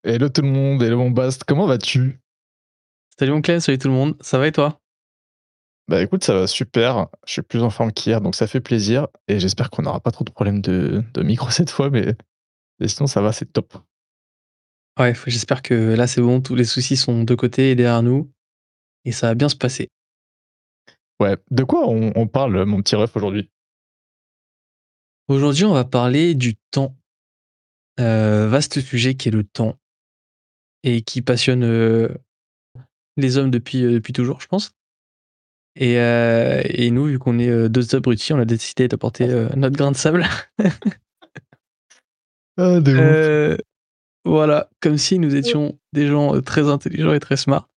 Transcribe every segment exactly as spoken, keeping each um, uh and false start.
Hello tout le monde, hello mon Bast, comment vas-tu? Salut mon Clem, salut tout le monde, ça va et toi? Bah écoute, ça va super, je suis plus en forme qu'hier, donc ça fait plaisir et j'espère qu'on n'aura pas trop de problèmes de, de micro cette fois, mais, mais sinon ça va, c'est top. Ouais, faut- j'espère que là c'est bon, tous les soucis sont de côté et derrière nous, et ça va bien se passer. Ouais, de quoi on, on parle, mon petit ref, aujourd'hui? Aujourd'hui, on va parler du temps. Euh, vaste sujet qui est le temps, et qui passionne euh, les hommes depuis, euh, depuis toujours, je pense. Et, euh, et nous, vu qu'on est euh, deux abrutis, on a décidé d'apporter euh, notre grain de sable. Ah, de ouf. Euh, voilà, comme si nous étions des gens euh, très intelligents et très smart.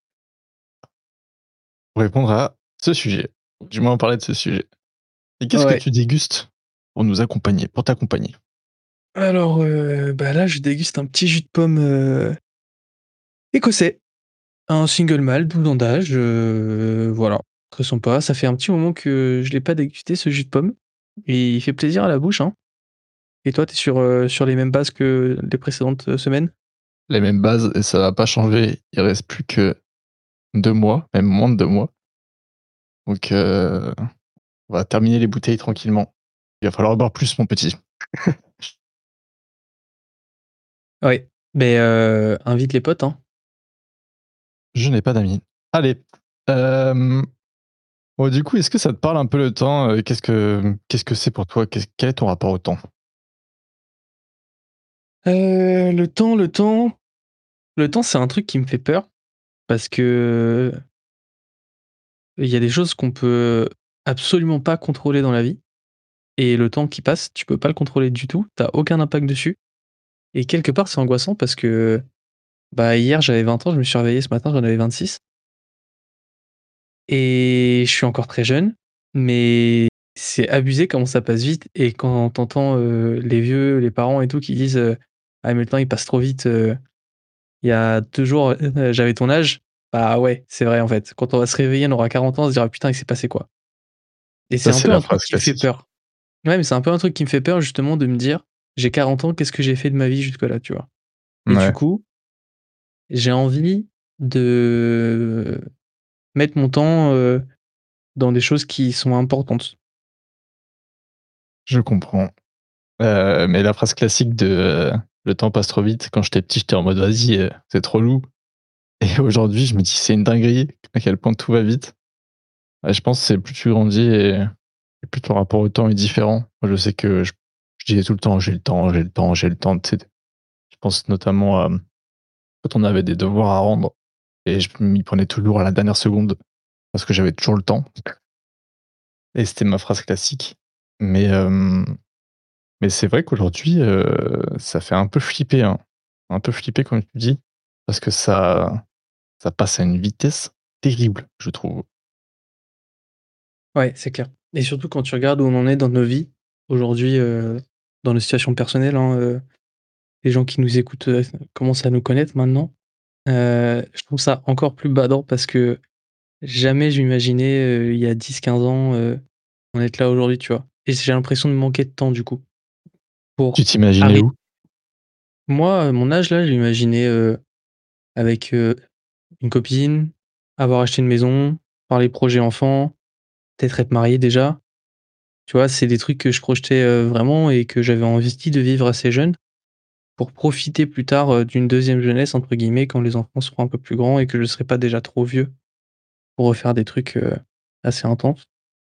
Pour répondre à ce sujet, du moins parler de ce sujet. Et qu'est-ce que Ouais. tu dégustes pour nous accompagner, pour t'accompagner? Alors, euh, bah là, je déguste un petit jus de pomme euh, écossais. Un single malt, douze ans d'âge, heu, voilà, très sympa. Ça fait un petit moment que je l'ai pas dégusté ce jus de pomme et il fait plaisir à la bouche, hein. Et toi, tu es sur, heu, sur les mêmes bases que les précédentes, heu, semaines? Les mêmes bases et ça va pas changer, il reste plus que deux mois, même moins de deux mois. Donc euh, on va terminer les bouteilles tranquillement. Il va falloir boire plus, mon petit. Oui, beh, heu, invite les potes, hein. Je n'ai pas d'amis. Allez. Euh, bon, du coup, est-ce que ça te parle un peu le temps? euh, Qu'est-ce que qu'est-ce que c'est pour toi? Qu'est-ce- Quel est ton rapport au temps? Heu, le temps, le temps, le temps, c'est un truc qui me fait peur parce que il y a des choses qu'on peut absolument pas contrôler dans la vie et le temps qui passe, tu peux pas le contrôler du tout. Tu as aucun impact dessus et quelque part, c'est angoissant parce que, bah, hier, j'avais vingt ans, je me suis réveillé ce matin, j'en avais vingt-six. Et je suis encore très jeune, mais c'est abusé comment ça passe vite et quand tu entends, les vieux, les parents et tout qui disent, heu: «Ah mais le temps il passe trop vite, heu, il y a deux jours, heu, j'avais ton âge». Bah ouais, c'est vrai en fait. Quand on va se réveiller, on aura quarante ans, on se dira: «Putain il s'est passé quoi?» Et c'est Ça, un c'est peu la un truc phrase qui me fait classique. peur. Ouais, mais c'est un peu un truc qui me fait peur justement de me dire: «J'ai quarante ans, qu'est-ce que j'ai fait de ma vie jusque-là?» tu vois? Et du Ouais, coup, j'ai envie de mettre mon temps, heu, dans des choses qui sont importantes. je comprends. Euh, mais la phrase classique de euh, le temps passe trop vite. Quand j'étais petit, j'étais en mode vas-y, euh, c'est trop loup. Et aujourd'hui, je me dis c'est une dinguerie à quel point tout va vite. Ouais, je pense que c'est plus tu grandis et, et plus ton rapport au temps est différent. Moi, je sais que je, je disais tout le temps j'ai le temps, j'ai le temps, j'ai le temps. Tu sais, je pense notamment à quand on avait des devoirs à rendre et je m'y prenais toujours à la dernière seconde parce que j'avais toujours le temps. Et c'était ma phrase classique. Mais, euh, mais c'est vrai qu'aujourd'hui, euh, ça fait un peu flipper, hein. Un peu flipper, comme tu dis, parce que ça, ça passe à une vitesse terrible, je trouve. Ouais, c'est clair. Et surtout quand tu regardes où on en est dans nos vies, aujourd'hui, heu, dans nos situations personnelles, hein, heu, les gens qui nous écoutent, heu, commencent à nous connaître maintenant. Heu, je trouve ça encore plus badant parce que jamais je m'imaginais, heu, il y a dix quinze ans, heu, en être là aujourd'hui, tu vois? Et j'ai l'impression de manquer de temps du coup, Tu pour t'imaginais arri où? moi, à mon âge là, je m'imaginais, heu, avec, heu, une copine, avoir acheté une maison, avoir les projets enfants, peut-être être marié déjà. Tu vois, c'est des trucs que je projetais, heu, vraiment et que j'avais envie de vivre assez jeune pour profiter plus tard, heu, d'une deuxième jeunesse» entre guillemets quand les enfants seront un peu plus grands et que je serai pas déjà trop vieux pour refaire des trucs, heu, assez intenses.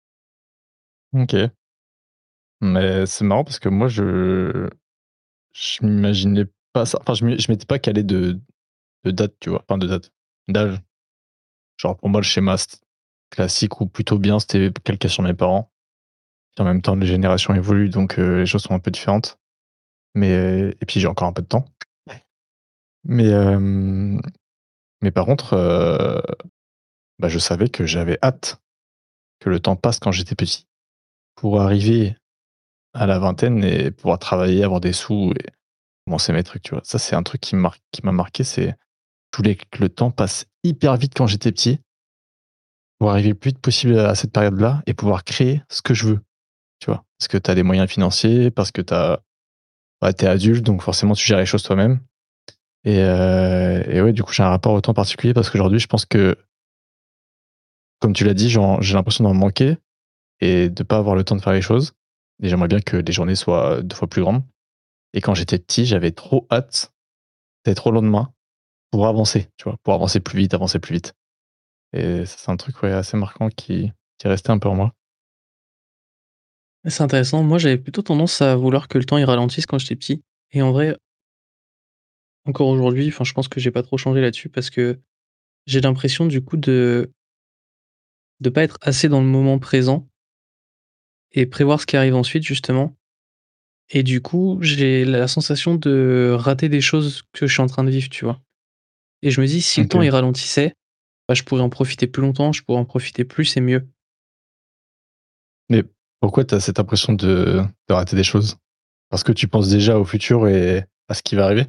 Ok. Mais c'est marrant parce que moi, je, je m'imaginais pas ça. Enfin, je m'y- je m'étais pas calé de, de date, tu vois. Enfin, de date. D'âge. Genre, pour moi, le schéma c'était classique ou plutôt bien, c'était calqué sur mes parents. Puis en même temps, les générations évoluent, donc euh, les choses sont un peu différentes. Mais, euh, et puis, j'ai encore un peu de temps. Mais, euh, mais par contre, euh, bah, je savais que j'avais hâte que le temps passe quand j'étais petit pour arriver à la vingtaine et pouvoir travailler, avoir des sous et commencer mes trucs, tu vois. Ça, c'est un truc qui m'a mar- qui m'a marqué, c'est je voulais que le temps passe hyper vite quand j'étais petit pour arriver le plus vite possible à cette période-là et pouvoir créer ce que je veux, tu vois. Parce que tu as des moyens financiers, parce que tu as, ouais, t'es adulte, donc forcément tu gères les choses toi-même. Et heu et ouais, du coup, j'ai un rapport au temps particulier parce qu'aujourd'hui, je pense que comme tu l'as dit, j'en j'ai l'impression d'en manquer et de pas avoir le temps de faire les choses et j'aimerais bien que les journées soient deux fois plus grandes et quand j'étais petit, j'avais trop hâte d'être au lendemain pour avancer, tu vois? Pour avancer plus vite, avancer plus vite et ça, c'est un truc, ouais, assez marquant qui qui est resté un peu en moi. C'est intéressant. Moi, j'avais plutôt tendance à vouloir que le temps il ralentisse quand j'étais petit et en vrai, encore aujourd'hui, enfin, je pense que j'ai pas trop changé là-dessus parce que j'ai l'impression du coup de de pas être assez dans le moment présent et prévoir ce qui arrive ensuite justement et du coup, j'ai la sensation de rater des choses que je suis en train de vivre, tu vois? Et je me dis: «Si le temps OK. il ralentissait, bah, je pourrais en profiter plus longtemps, je pourrais en profiter plus et mieux». Mais pourquoi tu as cette impression de de rater des choses? Parce que tu penses déjà au futur et à ce qui va arriver?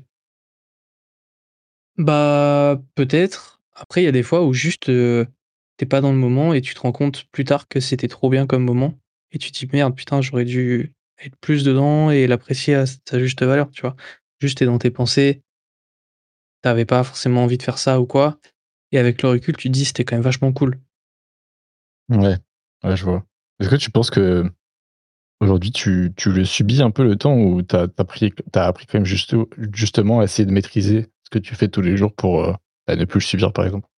Bah, peut-être. Après, il y a des fois où juste, heu, tu pas dans le moment et tu te rends compte plus tard que c'était trop bien comme moment et tu te dis: «Merde, putain, j'aurais dû être plus dedans et l'apprécier à sa juste valeur», tu vois? Juste, tu dans tes pensées, t'avais pas forcément envie de faire ça ou quoi et avec le recul, tu te dis: «C'était quand même vachement cool». Ouais, ouais, je vois. Est-ce que tu penses que aujourd'hui tu tu le subis un peu le temps ou tu as tu as pris tu as appris quand même juste justement à essayer de maîtriser ce que tu fais tous les jours pour, heu, bah, ne plus le subir, par exemple?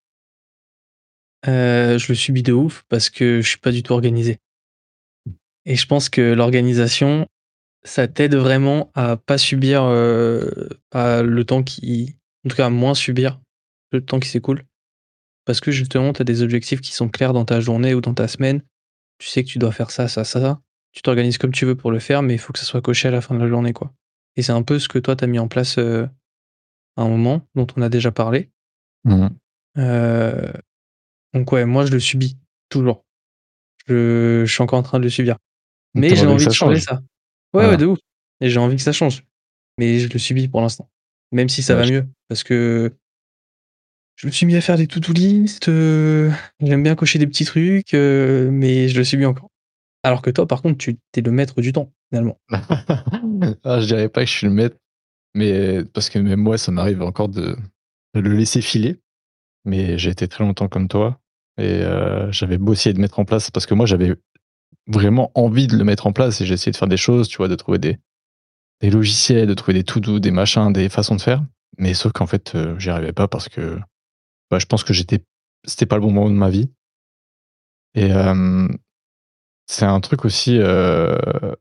Heu, je le subis de ouf parce que je suis pas du tout organisé et je pense que l'organisation, ça t'aide vraiment à pas subir, heu, bah, le temps qui en tout cas à moins subir le temps qui s'écoule. Parce que justement, tu as des objectifs qui sont clairs dans ta journée ou dans ta semaine. Tu sais que tu dois faire ça, ça, ça. Tu t'organises comme tu veux pour le faire, mais il faut que ça soit coché à la fin de la journée, quoi. Et c'est un peu ce que toi, tu as mis en place, heu, à un moment, dont on a déjà parlé. Mmh mh. Heu, donc ouais, moi, je le subis, toujours. Je je suis encore en train de le subir. Tu Mais j'ai aimerais bien que envie de ça changer change? ça. Ouais, ouais, Voilà. de ouf. Et j'ai envie que ça change. Mais je le subis pour l'instant. Même si ça Ouais, va je mieux. Parce que je me suis mis à faire des to-do list, heu, j'aime bien cocher des petits trucs, heu, mais je le subis encore. Alors que toi, par contre, tu tu es le maître du temps, finalement. ah, je dirais pas que je suis le maître, mais parce que même moi, ça m'arrive encore de de le laisser filer, mais j'ai été très longtemps comme toi et heu, j'avais beau essayer de mettre en place parce que moi, j'avais vraiment envie de le mettre en place et j'ai essayé de faire des choses, tu vois? De trouver des des logiciels, de trouver des to-do, des machins, des façons de faire, mais sauf qu'en fait, heu, j'y arrivais pas parce que, bah, je pense que j'étais c'était pas le bon moment de ma vie et hem, c'est un truc aussi, heu,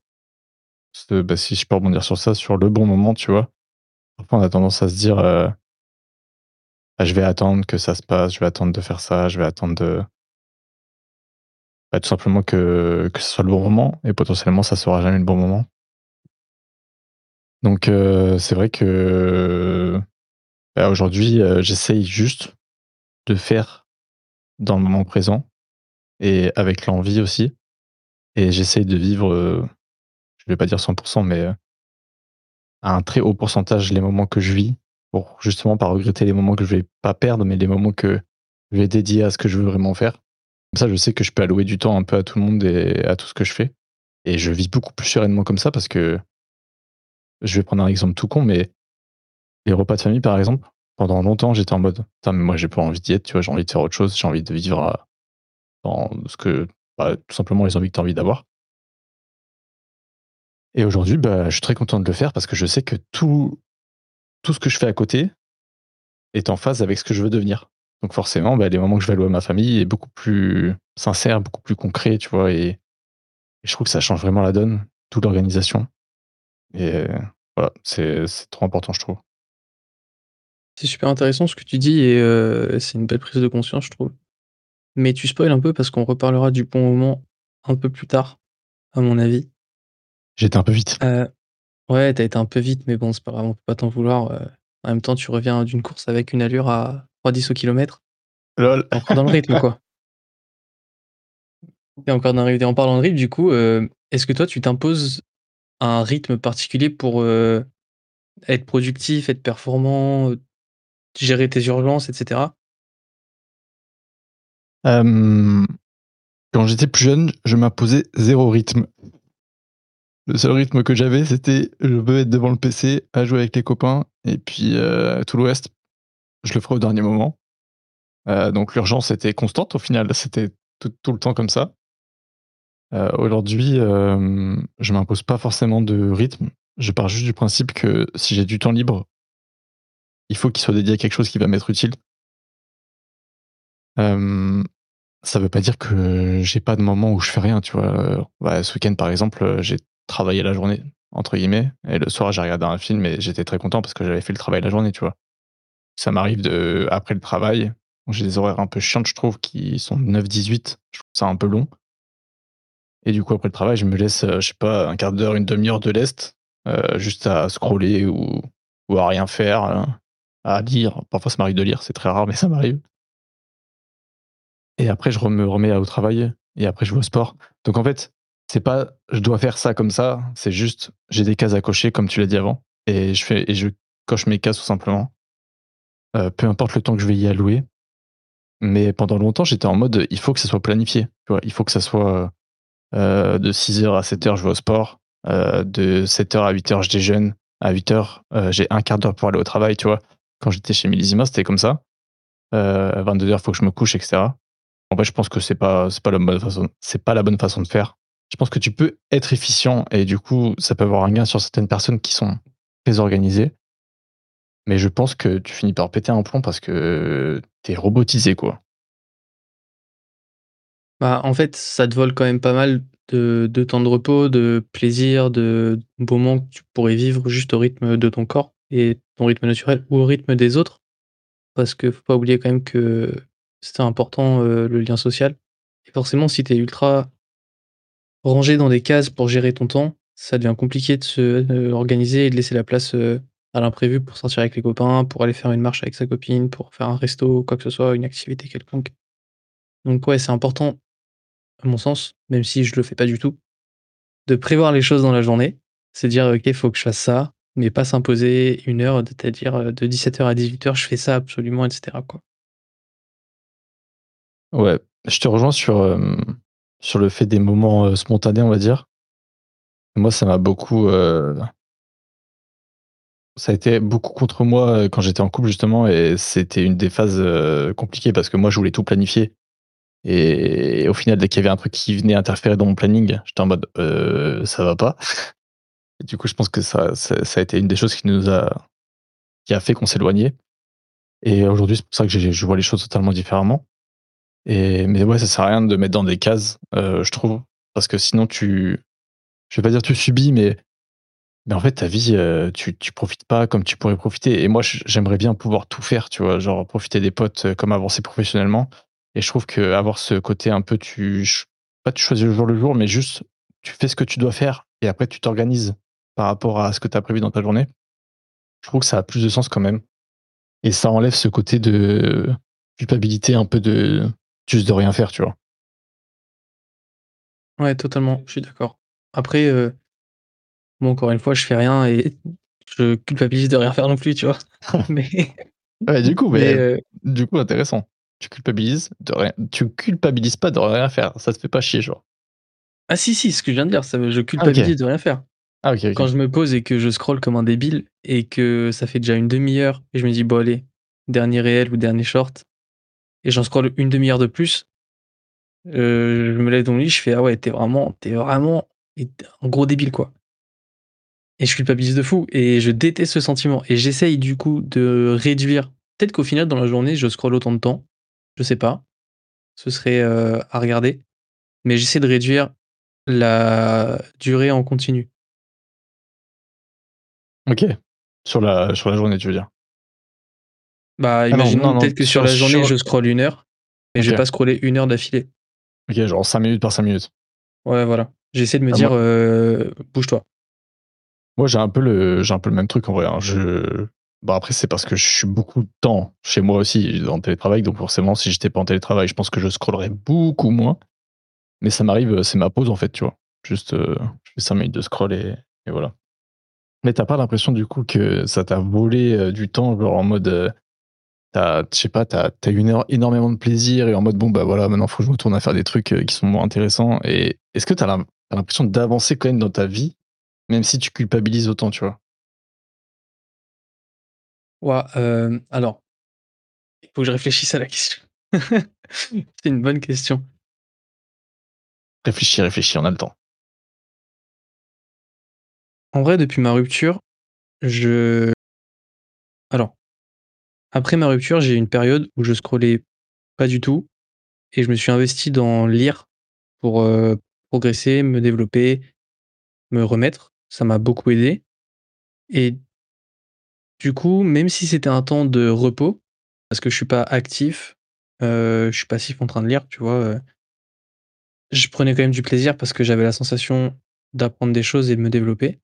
ce bah, si je peux rebondir sur ça, sur le bon moment, tu vois? Parfois, on a tendance à se dire, heu: «Ah, je vais attendre que ça se passe, je vais attendre de faire ça, je vais attendre de» bah, tout simplement que que ce soit le bon moment et potentiellement, ça sera jamais le bon moment. Donc heu, c'est vrai que, bah, aujourd'hui, heu, j'essaye juste de faire dans le moment présent et avec l'envie aussi et j'essaye de vivre, heu, je vais pas dire cent pour cent mais, heu, à un très haut pourcentage les moments que je vis pour justement pas regretter les moments que je vais pas perdre, mais les moments que je vais dédier à ce que je veux vraiment faire. Comme ça, je sais que je peux allouer du temps un peu à tout le monde et à tout ce que je fais et je vis beaucoup plus sereinement comme ça parce que je vais prendre un exemple tout con, mais les repas de famille, par exemple, pendant longtemps, j'étais en mode: «Putain, mais moi, j'ai pas envie d'y être», tu vois? J'ai envie de faire autre chose, j'ai envie de vivre, heu, dans ce que bah, tout simplement les envies que tu as envie d'avoir. Et aujourd'hui, bah, je suis très content de le faire parce que je sais que tout tout ce que je fais à côté est en phase avec ce que je veux devenir. Donc forcément, bah, les moments que je vais allouer à ma famille est beaucoup plus sincère, beaucoup plus concret, tu vois? Et et je trouve que ça change vraiment la donne, toute l'organisation et heu, voilà, c'est c'est trop important, je trouve. C'est super intéressant ce que tu dis et heu, c'est une belle prise de conscience, je trouve. Mais tu spoil un peu parce qu'on reparlera du bon moment un peu plus tard, à mon avis. J'étais un peu vite. Heu, ouais, tu été un peu vite, mais bon, c'est pas grave, on peut pas t'en vouloir, heu, en même temps, tu reviens d'une course avec une allure à trois dix au kilomètre. Lol. Tu encore dans le rythme, quoi. Tu encore dans le rythme et en parlant de rythme, du coup, heu, est-ce que toi, tu t'imposes un rythme particulier pour, heu, être productif, être performant, heu, gérer tes urgences et cetera? Hem, quand j'étais plus jeune, je m'imposais zéro rythme. Le seul rythme que j'avais, c'était je veux être devant le P C à jouer avec les copains et puis, heu, tout le reste, je le ferai au dernier moment. Heu, donc l'urgence était constante au final, c'était tout tout le temps comme ça. Heu, aujourd'hui, hem, je m'impose pas forcément de rythme. Je pars juste du principe que si j'ai du temps libre, il faut qu'il soit dédié à quelque chose qui va m'être utile. Hem, Ça veut pas dire que j'ai pas de moments où je fais rien, tu vois? Heu, bah, ce week-end, par exemple, heu, j'ai «travaillé la journée» entre guillemets et le soir, j'ai regardé un film et j'étais très content parce que j'avais fait le travail la journée, tu vois? Ça m'arrive de après le travail, j'ai des horaires un peu chiantes, je trouve, qui sont neuf dix-huit. Je trouve ça un peu long et du coup, après le travail, je me laisse, heu, je sais pas, un quart d'heure, une demi heure de lest, heu, juste à scroller ou ou à rien faire, heu, à lire. Parfois, ça m'arrive de lire, c'est très rare, mais ça m'arrive et après je re me remets au travail et après je vais au sport. Donc en fait, c'est pas je dois faire ça comme ça, c'est juste j'ai des cases à cocher comme tu l'as dit avant et je fais et je coche mes cases tout simplement, heu, peu importe le temps que je vais y allouer. Mais pendant longtemps, j'étais en mode, il faut que ça soit planifié, tu vois? Il faut que ça soit, heu, de six heures à sept heures je vais au sport, heu, de sept heures à huit heures je déjeune, à huit heures, heu, j'ai un quart d'heure pour aller au travail, tu vois? Quand j'étais chez Millésima, c'était comme ça. Heu, à vingt-deux heures, il faut que je me couche et cetera. En fait, je pense que c'est pas c'est pas la bonne façon c'est pas la bonne façon de faire. Je pense que tu peux être efficient et du coup, ça peut avoir un gain sur certaines personnes qui sont très organisées, mais je pense que tu finis par péter un plomb parce que tu es robotisé, quoi. Bah, en fait, ça te vole quand même pas mal de de temps de repos, de plaisir, de moments que tu pourrais vivre juste au rythme de ton corps et ton rythme naturel ou au rythme des autres. Parce que faut pas oublier quand même que c'est important, heu, le lien social et forcément si tu es ultra rangé dans des cases pour gérer ton temps, ça devient compliqué de se, heu, organiser et de laisser la place, heu, à l'imprévu pour sortir avec les copains, pour aller faire une marche avec sa copine, pour faire un resto ou quoi que ce soit, une activité quelconque. Donc ouais, c'est important, à mon sens, même si je le fais pas du tout, de prévoir les choses dans la journée. C'est dire: «OK, il faut que je fasse ça», mais pas s'imposer une heure, c'est-à-dire, heu, de dix-sept heures à dix-huit heures, je fais ça absolument et cetera, quoi. Ouais, je te rejoins sur, hem, sur le fait des moments, heu, spontanés, on va dire. Moi, ça m'a beaucoup, heu, ça a été beaucoup contre moi, heu, quand j'étais en couple justement et c'était une des phases, heu, compliquées parce que moi, je voulais tout planifier et au final, dès qu'il y avait un truc qui venait interférer dans mon planning, j'étais en mode: «Heu, ça va pas». Et du coup, je pense que ça ça ça a été une des choses qui nous a qui a fait qu'on s'éloignait et aujourd'hui, c'est pour ça que j'ai je vois les choses totalement différemment et mais ouais, ça sert à rien de mettre dans des cases, heu, je trouve, parce que sinon tu je vais pas dire tu subis, mais mais en fait ta vie, heu, tu tu profites pas comme tu pourrais profiter et moi j j'aimerais bien pouvoir tout faire, tu vois? Genre profiter des potes, heu, comme avancer professionnellement et je trouve qu'avoir ce côté un peu tu ch pas tu choisis le jour le jour, mais juste tu fais ce que tu dois faire et après tu t'organises par rapport à ce que tu as prévu dans ta journée. Je trouve que ça a plus de sens quand même et ça enlève ce côté de culpabilité un peu de juste de rien faire, tu vois? Ouais, totalement, je suis d'accord. Après, heu, moi, encore une fois, je fais rien et je culpabilise de rien faire non plus, tu vois? Mais Ouais, du coup, mais mais heu du coup intéressant. Tu culpabilises de rien tu culpabilises pas de rien faire, ça te fait pas chier, genre? ah si, si, ce que je viens de dire, ça veut je Ah OK. culpabilise de rien faire. Ah OK, Quand OK. je me pose et que je scrolle comme un débile et que ça fait déjà une demi heure et je me dis: «Bon allez, dernier réel ou dernier short» et j'en scrolle une demi heure de plus, heu, je me lève de mon lit, je fais: «Ah ouais, tu es vraiment tu es vraiment et tu es un gros débile, quoi» et je culpabilise de fou et je déteste ce sentiment et j'essaye du coup de réduire peut-être qu'au final dans la journée, je scrolle autant de temps, je sais pas, ce serait, heu, à regarder, mais j'essaie de réduire la durée en continu. OK. Sur la sur la journée, tu veux dire? Bah, Ah non, non, imaginons non, peut-être que sur sur la journée, sur je scrolle une heure, mais je vais OK. pas scroller une heure d'affilée. OK, genre cinq minutes par cinq minutes. Ouais, voilà. J'essaie de me Ah dire, moi heu: «Bouge-toi». moi j'ai un peu le j'ai un peu le même truc en vrai, hein. Je Bon après c'est parce que je suis beaucoup de temps chez moi aussi, en télétravail, donc forcément si j'étais pas en télétravail, je pense que je scrollerais beaucoup moins. Mais ça m'arrive, heu, c'est ma pause en fait, tu vois? Juste, heu, je fais cinq minutes de scroll et et voilà. Mais tu as pas l'impression du coup que ça t'a volé, heu, du temps, genre en mode, heu, tu as je sais pas, tu as tu as eu énor énormément de plaisir et en mode: «Bon bah voilà, maintenant faut que je retourne à faire des trucs, heu, qui sont moins intéressants» et est-ce que tu as l'im tu as l'impression d'avancer quand même dans ta vie? Même si tu culpabilises autant, tu vois? Ouah, hem, alors, il faut que je réfléchisse à la question. C'est une bonne question. Réfléchis, réfléchis, on a le temps. En vrai, depuis ma rupture, je alors, après ma rupture, j'ai eu une période où je scrollais pas du tout et je me suis investi dans lire pour, heu, progresser, me développer, me remettre. Ça m'a beaucoup aidé et du coup, même si c'était un temps de repos, parce que je suis pas actif, heu, je suis passif en train de lire, tu vois? Heu, je prenais quand même du plaisir parce que j'avais la sensation d'apprendre des choses et de me développer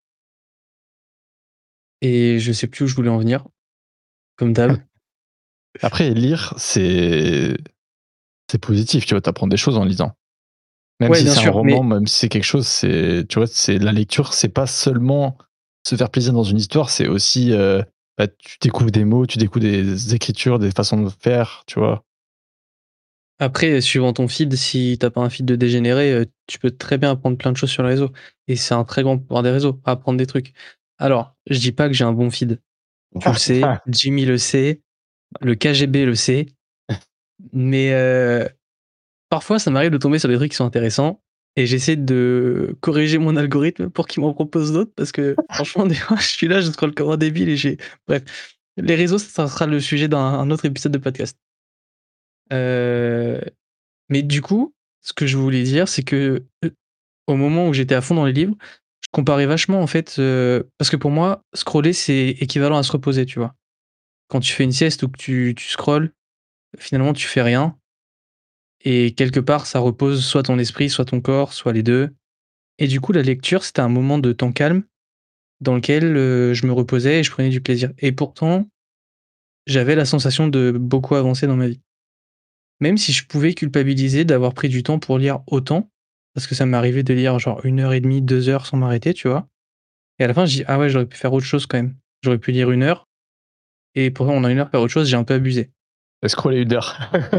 et je sais plus où je voulais en venir, comme d'hab. Après lire, c'est c'est positif, tu vois? Tu apprends des choses en lisant. Même Ouais, si bien c'est un sûr, roman, mais même si c'est quelque chose, c'est tu vois? C'est la lecture, c'est pas seulement se faire plaisir dans une histoire, c'est aussi, heu, bah, tu découvres des mots, tu découvres des écritures, des façons de faire, tu vois? après, suivant ton feed, si tu as pas un feed de dégénéré, heu, tu peux très bien apprendre plein de choses sur les réseaux et c'est un très grand pouvoir des réseaux, apprendre des trucs. Alors, je dis pas que j'ai un bon feed, tu le sais, Jimmy le sait, le K G B le sait, mais heu, parfois ça m'arrive de tomber sur des trucs qui sont intéressants et j'essaie de corriger mon algorithme pour qu'il m'en propose d'autres parce que franchement des fois je suis là, je scrolle comme un débile et j'ai bref, les réseaux ça sera le sujet d'un un autre épisode de podcast. Heu, mais du coup, ce que je voulais dire, c'est que, heu, au moment où j'étais à fond dans les livres, je comparais vachement en fait, heu, parce que pour moi, scroller c'est équivalent à se reposer, tu vois? Quand tu fais une sieste ou que tu tu scrolles, finalement tu fais rien et quelque part ça repose soit ton esprit, soit ton corps, soit les deux. Et du coup la lecture, c'était un moment de temps calme dans lequel, heu, je me reposais et je prenais du plaisir et pourtant, j'avais la sensation de beaucoup avancer dans ma vie. Même si je pouvais culpabiliser d'avoir pris du temps pour lire autant, parce que ça m'est arrivé de lire genre une heure et demie, deux heures sans m'arrêter, tu vois? Et à la fin, je dis: «Ah ouais, j'aurais pu faire autre chose quand même. J'aurais pu lire une heure et pourtant en une heure faire autre chose, j'ai un peu abusé». Scroller une heure.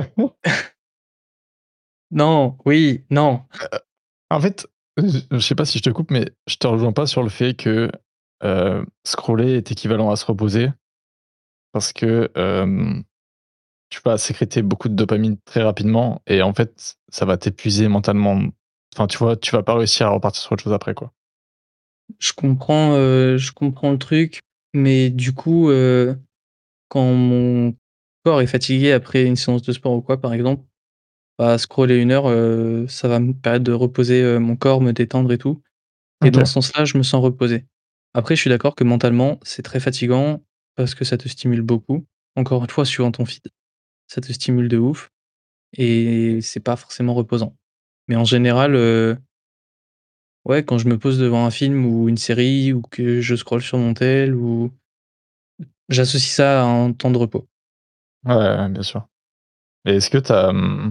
Non, oui, non. En fait, je je sais pas si je te coupe, mais je te rejoins pas sur le fait que, heu, scroller est équivalent à se reposer parce que, hem, tu vas sécréter beaucoup de dopamine très rapidement et en fait, ça va t'épuiser mentalement. Enfin, tu vois, tu vas pas réussir à repartir sur autre chose après, quoi. Je comprends, heu, je comprends le truc, mais du coup, heu, quand mon corps est fatigué après une séance de sport ou quoi, par exemple, bah, scroller une heure, heu, ça va me permettre de reposer, heu, mon corps, me détendre et tout. Et dans OK. ce sens-là, je me sens reposé. Après, je suis d'accord que mentalement, c'est très fatigant parce que ça te stimule beaucoup. Encore une fois, suivant ton feed, ça te stimule de ouf et c'est pas forcément reposant. Mais en général, heu, ouais, quand je me pose devant un film ou une série ou que je scrolle sur mon tel ou j'associe ça à un temps de repos. Ouais, ouais, ouais, bien sûr. Et est-ce que tu as, mmh,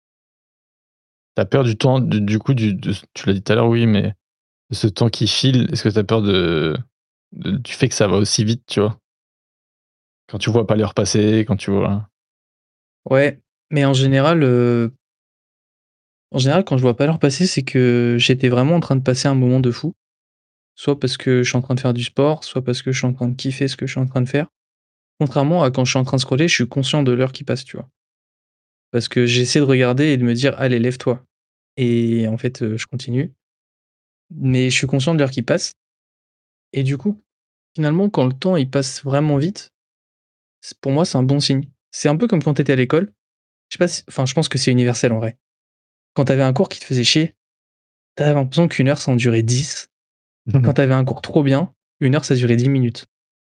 tu as peur du temps du du coup, du de tu l'as dit tout à l'heure, oui, mais de ce temps qui file, est-ce que tu as peur de de du fait que ça va aussi vite, tu vois? Quand tu vois pas l'heure passer, quand tu vois Ouais, mais en général, heu, en général, quand je vois pas l'heure passer, c'est que j'étais vraiment en train de passer un moment de fou. Soit parce que je suis en train de faire du sport, soit parce que je suis en train de kiffer ce que je suis en train de faire. Contrairement à quand je suis en train de scroller, je suis conscient de l'heure qui passe, tu vois? Parce que j'essaie de regarder et de me dire: «Allez, lève-toi» et en fait, heu, je continue. Mais je suis conscient de l'heure qui passe et du coup, finalement, quand le temps, il passe vraiment vite, c pour moi, c'est un bon signe. C'est un peu comme quand tu étais à l'école. Je sais pas si enfin, je pense que c'est universel en vrai. Quand tu avais un cours qui te faisait chier, tu avais l'impression qu'une heure, ça en durait dix. Quand tu avais un cours trop bien, une heure, ça durait dix minutes.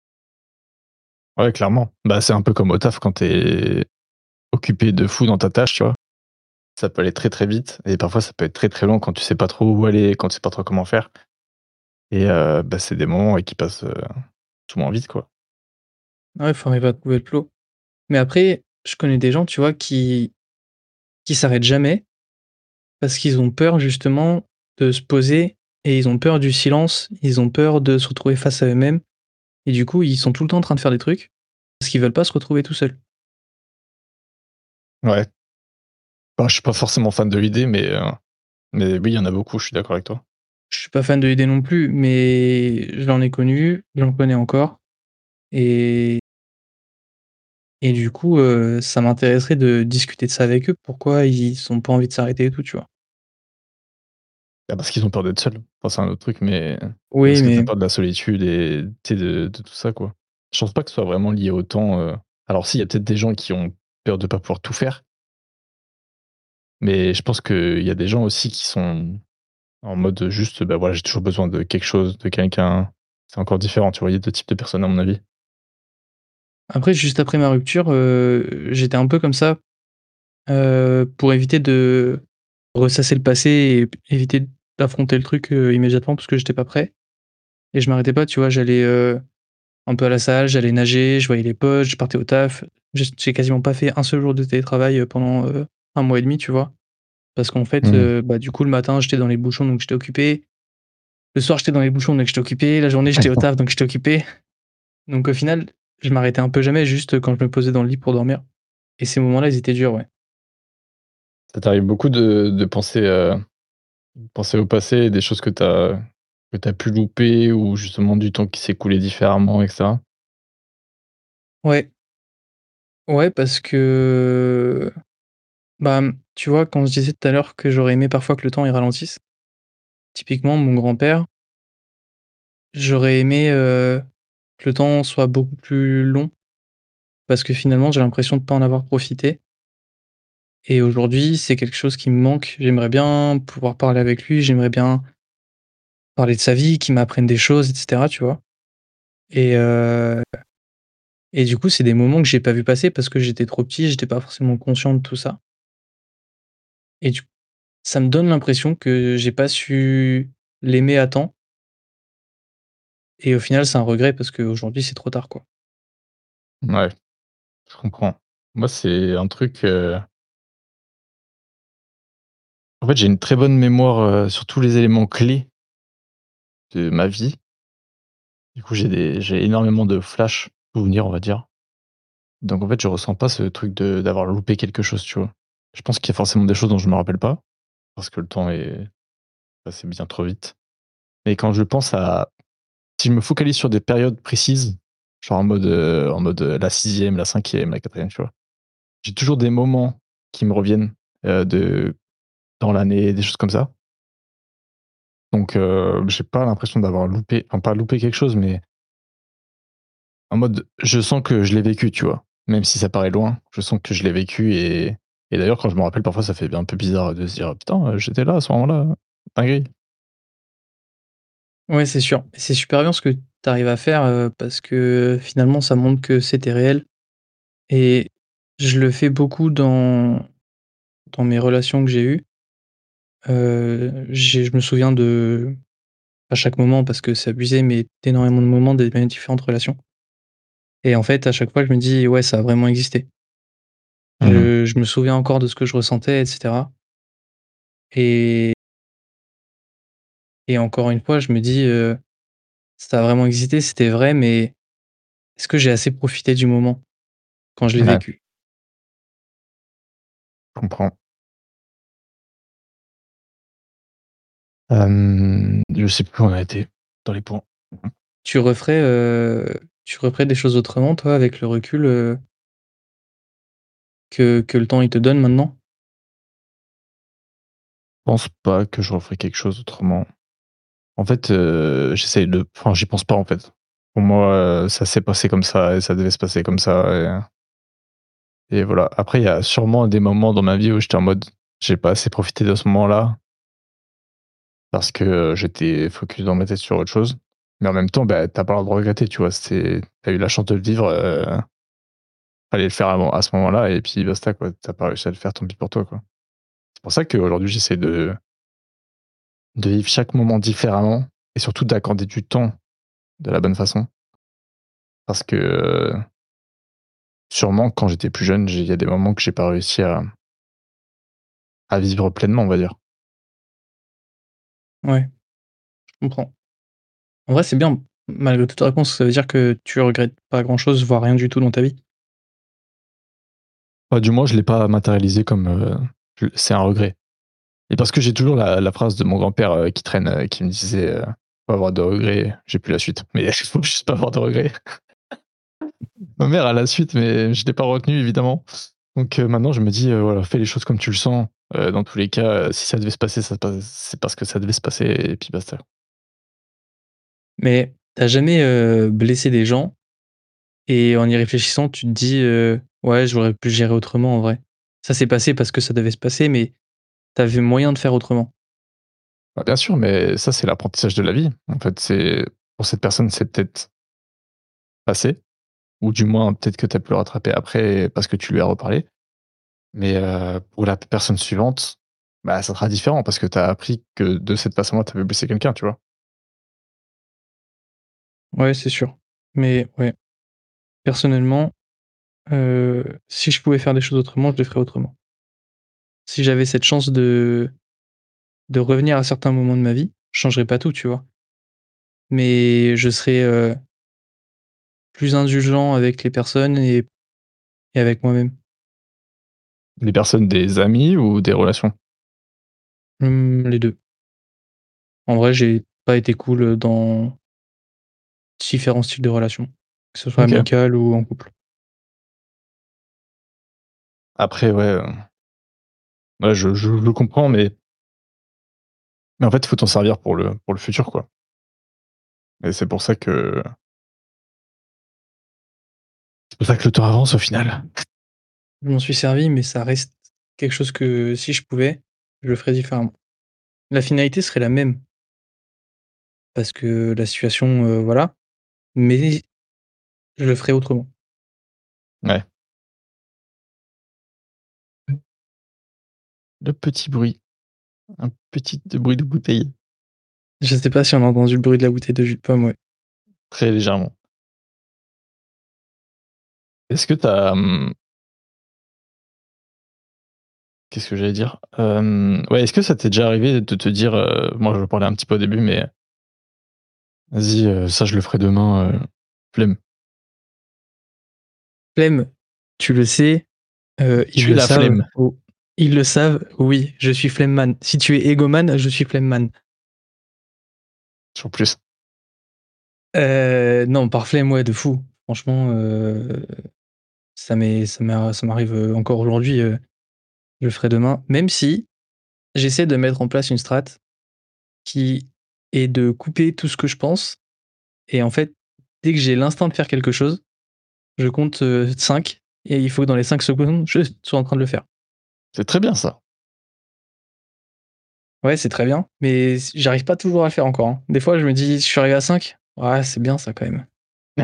ouais, clairement. Bah, c'est un peu comme au taf quand tu es occupé de fou dans ta tâche, tu vois? Ça peut aller très, très vite et parfois ça peut être très, très long quand tu sais pas trop où aller, quand tu sais pas trop comment faire et heu, bah, c'est des moments, ouais, qui passent, heu, souvent vite, quoi. Ouais, faut arriver à trouver le flow. Mais après, je connais des gens, tu vois, qui qui s'arrêtent jamais parce qu'ils ont peur justement de se poser et ils ont peur du silence, ils ont peur de se retrouver face à eux-mêmes et du coup, ils sont tout le temps en train de faire des trucs parce qu'ils veulent pas se retrouver tout seuls. Ouais. Bah, je suis pas forcément fan de l'idée mais heu, mais oui, il y en a beaucoup, je suis d'accord avec toi. Je suis pas fan de l'idée non plus, mais j'en ai connu, j'en connais encore et et du coup, heu, ça m'intéresserait de discuter de ça avec eux. Pourquoi ils ont pas envie de s'arrêter et tout, tu vois? Ah parce qu'ils ont peur d'être seuls. Enfin, c'est un autre truc, mais Oui, est-ce que tu as mais peur de la solitude et tu sais, de de tout ça, quoi? Je pense pas que ce soit vraiment lié au temps, heu alors si, il y a peut-être des gens qui ont peur de pas pouvoir tout faire, mais je pense qu'il y a des gens aussi qui sont en mode, juste, bah, voilà, j'ai toujours besoin de quelque chose, de quelqu'un. C'est encore différent, tu vois? Il y a deux types de personnes à mon avis. après juste après ma rupture, heu, j'étais un peu comme ça, heu, pour éviter de ressasser le passé et p éviter d'affronter le truc, heu, immédiatement parce que j'étais pas prêt et je m'arrêtais pas, tu vois? J'allais, heu, un peu à la salle, j'allais nager, je voyais les potes, je partais au taf. J'ai j'ai quasiment pas fait un seul jour de télétravail, heu, pendant, heu, un mois et demi, tu vois? Parce qu'en fait, Mmh. heu, bah, du coup, le matin, j'étais dans les bouchons, donc j'étais occupé. Le soir, j'étais dans les bouchons, donc j'étais occupé. La journée, j'étais au taf, donc j'étais occupé. Donc au final, je m'arrêtais un peu jamais, juste quand je me posais dans le lit pour dormir et ces moments-là, ils étaient durs, ouais. Ça t'arrive beaucoup de de penser, heu, penser au passé et des choses que tu as que tu as pu louper ou justement du temps qui s'est écoulé différemment et cetera? Ouais, ouais, parce que, bah, mmh, tu vois, quand je disais tout à l'heure que j'aurais aimé parfois que le temps, il ralentisse, typiquement mon grand-père, j'aurais aimé, heu, que le temps soit beaucoup plus long parce que finalement, j'ai l'impression de pas en avoir profité et aujourd'hui, c'est quelque chose qui me manque. J'aimerais bien pouvoir parler avec lui, j'aimerais bien parler de sa vie, qu'il m'apprenne des choses et cetera, tu vois? Et heu et du coup, c'est des moments que j'ai pas vu passer parce que j'étais trop petit, j'étais pas forcément conscient de tout ça et du ça me donne l'impression que j'ai pas su l'aimer à temps et au final, c'est un regret parce qu'aujourd'hui, c'est trop tard, quoi. Ouais, je comprends. Moi, c'est un truc, heu en fait, j'ai une très bonne mémoire, heu, sur tous les éléments clés de ma vie. Du coup, j'ai des j'ai énormément de flash souvenirs, on va dire. Donc en fait, je ressens pas ce truc de d'avoir loupé quelque chose, tu vois? Je pense qu'il y a forcément des choses dont je me rappelle pas, parce que le temps est passé bien trop vite. Mais quand je pense à si je me focalise sur des périodes précises, genre en mode, heu, en mode, heu, la sixième, la cinquième, la quatrième, tu vois? J'ai toujours des moments qui me reviennent, heu, de dans l'année, des choses comme ça. Donc heu, j'ai pas l'impression d'avoir loupé, enfin pas loupé quelque chose, mais en mode, je sens que je l'ai vécu, tu vois? Même si ça paraît loin, je sens que je l'ai vécu et et d'ailleurs, quand je me rappelle, parfois, ça fait un peu bizarre de se dire: «Putain, heu, j'étais là à ce moment-là, dinguerie». Ouais, c'est sûr et c'est super bien ce que tu arrives à faire, heu, parce que finalement, ça montre que c'était réel et je le fais beaucoup dans dans mes relations que j'ai eues. Heu, j'ai je me souviens de à chaque moment parce que c'est abusé, mais d'énormément de moments des mes différentes relations et en fait, à chaque fois, je me dis: «Ouais, ça a vraiment existé». Mmh. Je je me souviens encore de ce que je ressentais et cetera et et encore une fois, je me dis, heu: «Ça a vraiment existé, c'était vrai, mais est-ce que j'ai assez profité du moment quand je l'ai Ouais, vécu?» je comprends. Hem, je sais plus où on a été dans les points. Tu referais, heu, tu referais des choses autrement toi avec le recul, heu, que que le temps il te donne maintenant? Je pense pas que je referais quelque chose autrement. En fait, heu, j'essaye de enfin, j'y pense pas, en fait. Pour moi, heu, ça s'est passé comme ça et ça devait se passer comme ça et et voilà. Après, il y a sûrement des moments dans ma vie où j'étais en mode: «J'ai pas assez profité de ce moment-là» parce que, heu, j'étais focus dans ma tête sur autre chose. Mais en même temps, bah, tu as pas le droit de regretter, tu vois? C'est tu as eu la chance de le vivre, heu, fallait le faire avant à ce moment-là et puis basta, quoi. Tu as pas réussi à le faire, tant pis pour toi, quoi. C'est pour ça qu'aujourd'hui, j'essaie de de vivre chaque moment différemment et surtout d'accorder du temps de la bonne façon parce que, heu sûrement, quand j'étais plus jeune, j'ai il y a des moments que j'ai pas réussi à à vivre pleinement, on va dire. Ouais, je comprends. En vrai, c'est bien, malgré toute ta réponse, ça veut dire que tu regrettes pas grand-chose, voire rien du tout dans ta vie? Bah, du moins, je l'ai pas matérialisé comme, heu, je c'est un regret. Et parce que j'ai toujours la la phrase de mon grand-père, heu, qui traîne, heu, qui me disait, heu: «Faut avoir de regrets». J'ai plus la suite, mais il faut juste pas avoir de regrets. Ma mère a la suite, mais je l'ai pas retenue évidemment. Donc heu, maintenant je me dis, heu, voilà, fais les choses comme tu le sens. Heu, dans tous les cas, heu, si ça devait se passer, ça se passe c'est parce que ça devait se passer et puis basta. Mais tu as jamais, heu, blessé des gens et en y réfléchissant, tu te dis, heu: «Ouais, j'aurais pu gérer autrement en vrai». Ça s'est passé parce que ça devait se passer, mais tu avais moyen de faire autrement? Bah, bien sûr, mais ça, c'est l'apprentissage de la vie. En fait, c'est pour cette personne, c'est peut-être passé ou du moins peut-être que tu as pu le rattraper après parce que tu lui as reparlé. Mais heu, pour la personne suivante, bah, ça sera différent parce que tu as appris que de cette façon-là, tu avais blessé quelqu'un, tu vois? Ouais, c'est sûr. Mais ouais, personnellement, heu, si je pouvais faire des choses autrement, je les ferais autrement. Si j'avais cette chance de de revenir à certains moments de ma vie, je changerais pas tout, tu vois? Mais je serais, heu, plus indulgent avec les personnes et et avec moi-même. Des personnes, des amis ou des relations? Mmh, les deux. En vrai, j'ai pas été cool, dans différents styles de relations, que ce soit OK. amical ou en couple. Après, ouais, heu, ouais, je je je comprends, mais mais en fait, il faut t'en servir pour le pour le futur, quoi. Et c'est pour ça que c'est pour ça que le temps avance au final. Je m'en suis servi, mais ça reste quelque chose que si je pouvais, je le ferais différemment. La finalité serait la même parce que la situation, heu, voilà, mais je le ferais autrement. Ouais. Le petit bruit, un petit bruit de bouteille, Je sais pas si on a entendu le bruit de la bouteille de jus de pomme, ouais. très légèrement. Est-ce que tu as, mmh, qu'est-ce que j'allais dire? Hem, ouais, est-ce que ça t'est déjà arrivé de te dire, heu, moi je parlais un petit peu au début, mais vas-y, heu, ça je le ferai demain, heu, flemme. Flemme, tu le sais, heu, ils Tu es le la savent, flemme, oh, ils le savent, oui, je suis flemmard. Si tu es égomane, je suis flemmard. sur plus. Heu, non, par flemme, ouais, de fou. Franchement, heu, ça m'est ça m'est ça m'arrive, heu, encore aujourd'hui, heu, je le ferai demain. Même si j'essaie de mettre en place une strat qui est de couper tout ce que je pense et en fait, dès que j'ai l'instinct de faire quelque chose, je compte, heu, cinq et il faut que dans les cinq secondes, je sois en train de le faire. C'est très bien ça. Ouais, c'est très bien, mais s j'arrive pas toujours à le faire encore, hein. Des fois, je me dis: «Je suis arrivé à cinq, ouais, c'est bien ça quand même».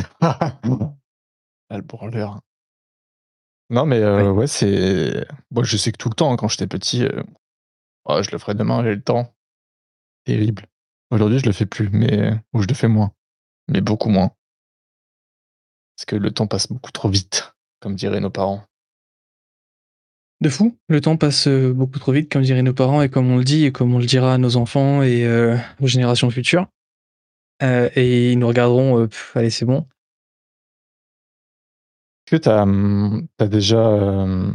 Ah le branleur. Non mais Ouais. heu, ouais, c'est moi je sais que tout le temps, hein, quand j'étais petit, heu: «Oh je le ferai demain, j'ai le temps». Terrible. Aujourd'hui je le fais plus, mais ou je le fais moins, mais beaucoup moins. Parce que le temps passe beaucoup trop vite, comme diraient nos parents. De fou, le temps passe, heu, beaucoup trop vite comme diraient nos parents et comme on le dit et comme on le dira à nos enfants et heu, aux générations futures. Heu et ils nous regarderont, heu: «Allez, c'est bon». Est-ce que tu as, mmh, tu as déjà, hem,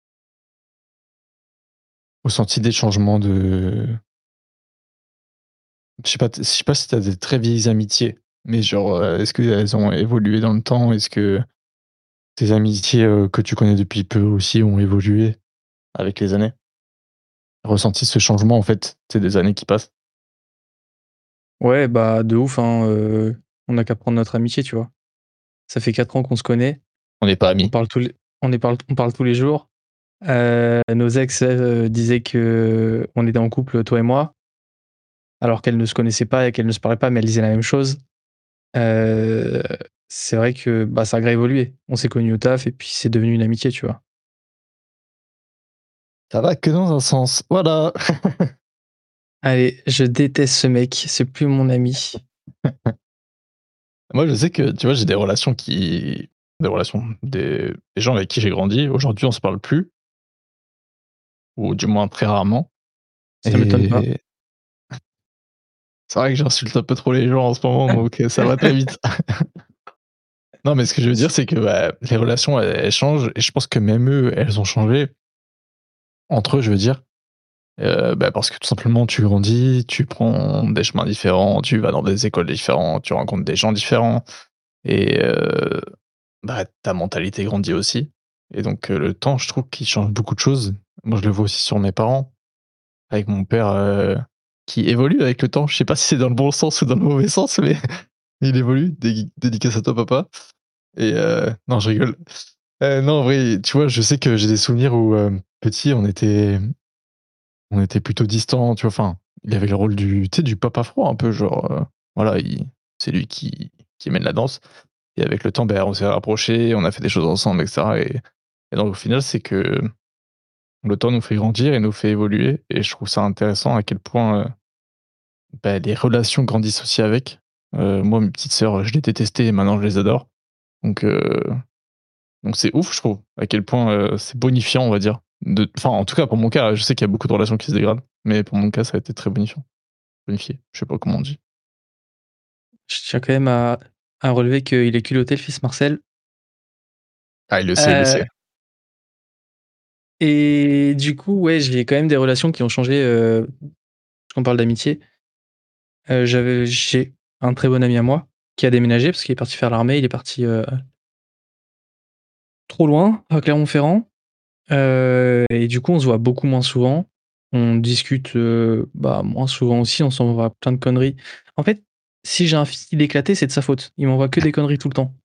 ressenti des changements de je sais pas t je sais pas si tu as des très vieilles amitiés, mais genre, heu, est-ce qu'elles ont évolué dans le temps? Est-ce que tes amitiés, heu, que tu connais depuis peu aussi ont évolué avec les années? Ressenti ce changement en fait, tu sais des années qui passent? Ouais, bah, de ouf, hein, heu, on n'a qu'à prendre notre amitié, tu vois? Ça fait quatre ans qu'on se connaît, On n'est pas on amis. parle tous les on est parle on parle tous les jours. Heu, nos ex, heu, disaient qu'on était en couple, toi et moi, alors qu'elles ne se connaissaient pas et qu'elles ne se parlaient pas, mais elles disaient la même chose. Heu, c'est vrai que, bah, ça a grave évolué. On s'est connus au taf et puis c'est devenu une amitié, tu vois? Ça va que dans un sens, voilà. Allez, je déteste ce mec, c'est plus mon ami. Moi je sais que, tu vois, j'ai des relations qui des relations, des des gens avec qui j'ai grandi. Aujourd'hui on se parle plus ou du moins très rarement Ça m'étonne pas. et c'est vrai que j'insulte un peu trop les gens en ce moment donc heu, ça va très vite. Non, mais ce que je veux dire, c'est que, bah, les relations, elles elles changent et je pense que même eux, elles ont changé entre eux, je veux dire Heu, bah, parce que tout simplement tu grandis, tu prends des chemins différents, tu vas dans des écoles différentes, tu rencontres des gens différents et heu, bah, ta mentalité grandit aussi et donc heu, le temps, je trouve qu'il change beaucoup de choses. Moi, je le vois aussi sur mes parents, avec mon père, heu, qui évolue avec le temps. Je sais pas si c'est dans le bon sens ou dans le mauvais sens, mais il évolue. Dédi dédicace à toi papa et heu, non, je rigole. Heu, non, en vrai, tu vois, je sais que j'ai des souvenirs où, heu, petit, on était on était plutôt distants, tu vois? Enfin, il avait le rôle du tu sais, du papa froid un peu, genre, heu, voilà, il c'est lui qui qui mène la danse et avec le temps, ben, on s'est rapprochés, on a fait des choses ensemble et cetera et et donc au final, c'est que le temps nous fait grandir et nous fait évoluer et je trouve ça intéressant à quel point, heu, bah, les relations grandissent aussi avec. Heu, moi, mes petites sœurs, je les détestais et maintenant je les adore. Donc heu, donc c'est ouf, je trouve, à quel point, heu, c'est bonifiant, on va dire. De enfin, en tout cas, pour mon cas, je sais qu'il y a beaucoup de relations qui se dégradent, mais pour mon cas, ça a été très bonifiant. Bonifié, je sais pas comment on dit. Je tiens quand même à à relever qu'il est culotté le fils Marcel. Ah, il le sait, il le Heu sait. et du coup, ouais, j'ai quand même des relations qui ont changé, heu, puisqu'on parle d'amitié. Heu, j'avais j'ai un très bon ami à moi qui a déménagé parce qu'il est parti faire l'armée, il est parti, heu, trop loin, à Clermont-Ferrand, heu et du coup, on se voit beaucoup moins souvent. On discute, heu, bah, moins souvent aussi, on s'envoie plein de conneries. En fait, si j'ai un fil éclaté, c'est de sa faute. Il m'envoie que des conneries tout le temps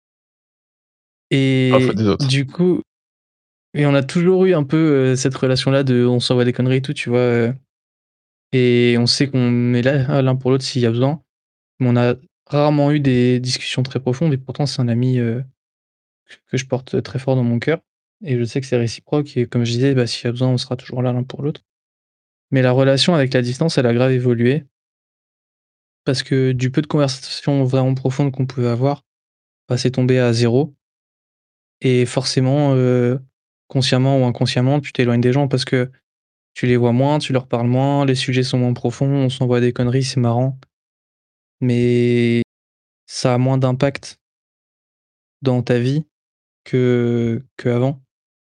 Pas faute et des autres. du coup et on a toujours eu un peu, heu, cette relation-là de on s'envoie des conneries et tout, tu vois? Heu et on sait qu'on est là l'un pour l'autre s'il y a besoin. Mais on a rarement eu des discussions très profondes et pourtant c'est un ami, heu, que je porte très fort dans mon cœur et je sais que c'est réciproque et comme je disais, bah, s'il y a besoin, on sera toujours là l'un pour l'autre. Mais la relation avec la distance, elle a grave évolué parce que du peu de conversations vraiment profondes qu'on pouvait avoir, bah, c'est tombé à zéro et forcément, heu, consciemment ou inconsciemment, tu t'éloignes des gens parce que tu les vois moins, tu leur parles moins, les sujets sont moins profonds, on s'envoie des conneries, c'est marrant, mais ça a moins d'impact dans ta vie que qu'avant.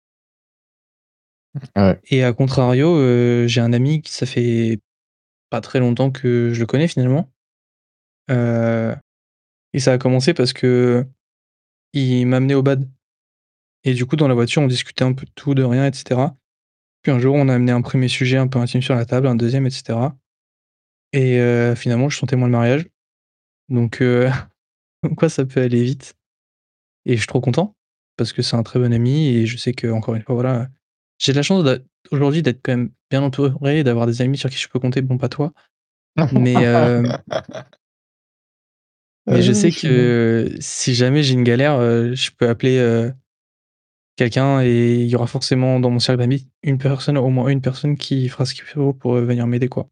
Ouais. Et à contrario, heu, j'ai un ami qui ça fait pas très longtemps que je le connais finalement, heu et ça a commencé parce qu'il m'a amené au bad et du coup dans la voiture on discutait un peu de tout, de rien et cetera. Puis un jour on a amené un premier sujet un peu intime sur la table, un deuxième et cetera et heu, finalement je suis son témoin de mariage donc heu, comme quoi ça peut aller vite et je suis trop content parce que c'est un très bon ami et je sais qu'encore une fois voilà, j'ai de la chance d'a aujourd'hui d'être quand même bien entouré, d'avoir des amis sur qui je peux compter, bon pas toi, mais hem Mais je Heu, je sais suis mort. que si jamais j'ai une galère, heu, je peux appeler, heu, quelqu'un et il y aura forcément dans mon cercle d'amis une personne, au moins une personne qui fera ce qu'il faut pour, heu, venir m'aider, quoi.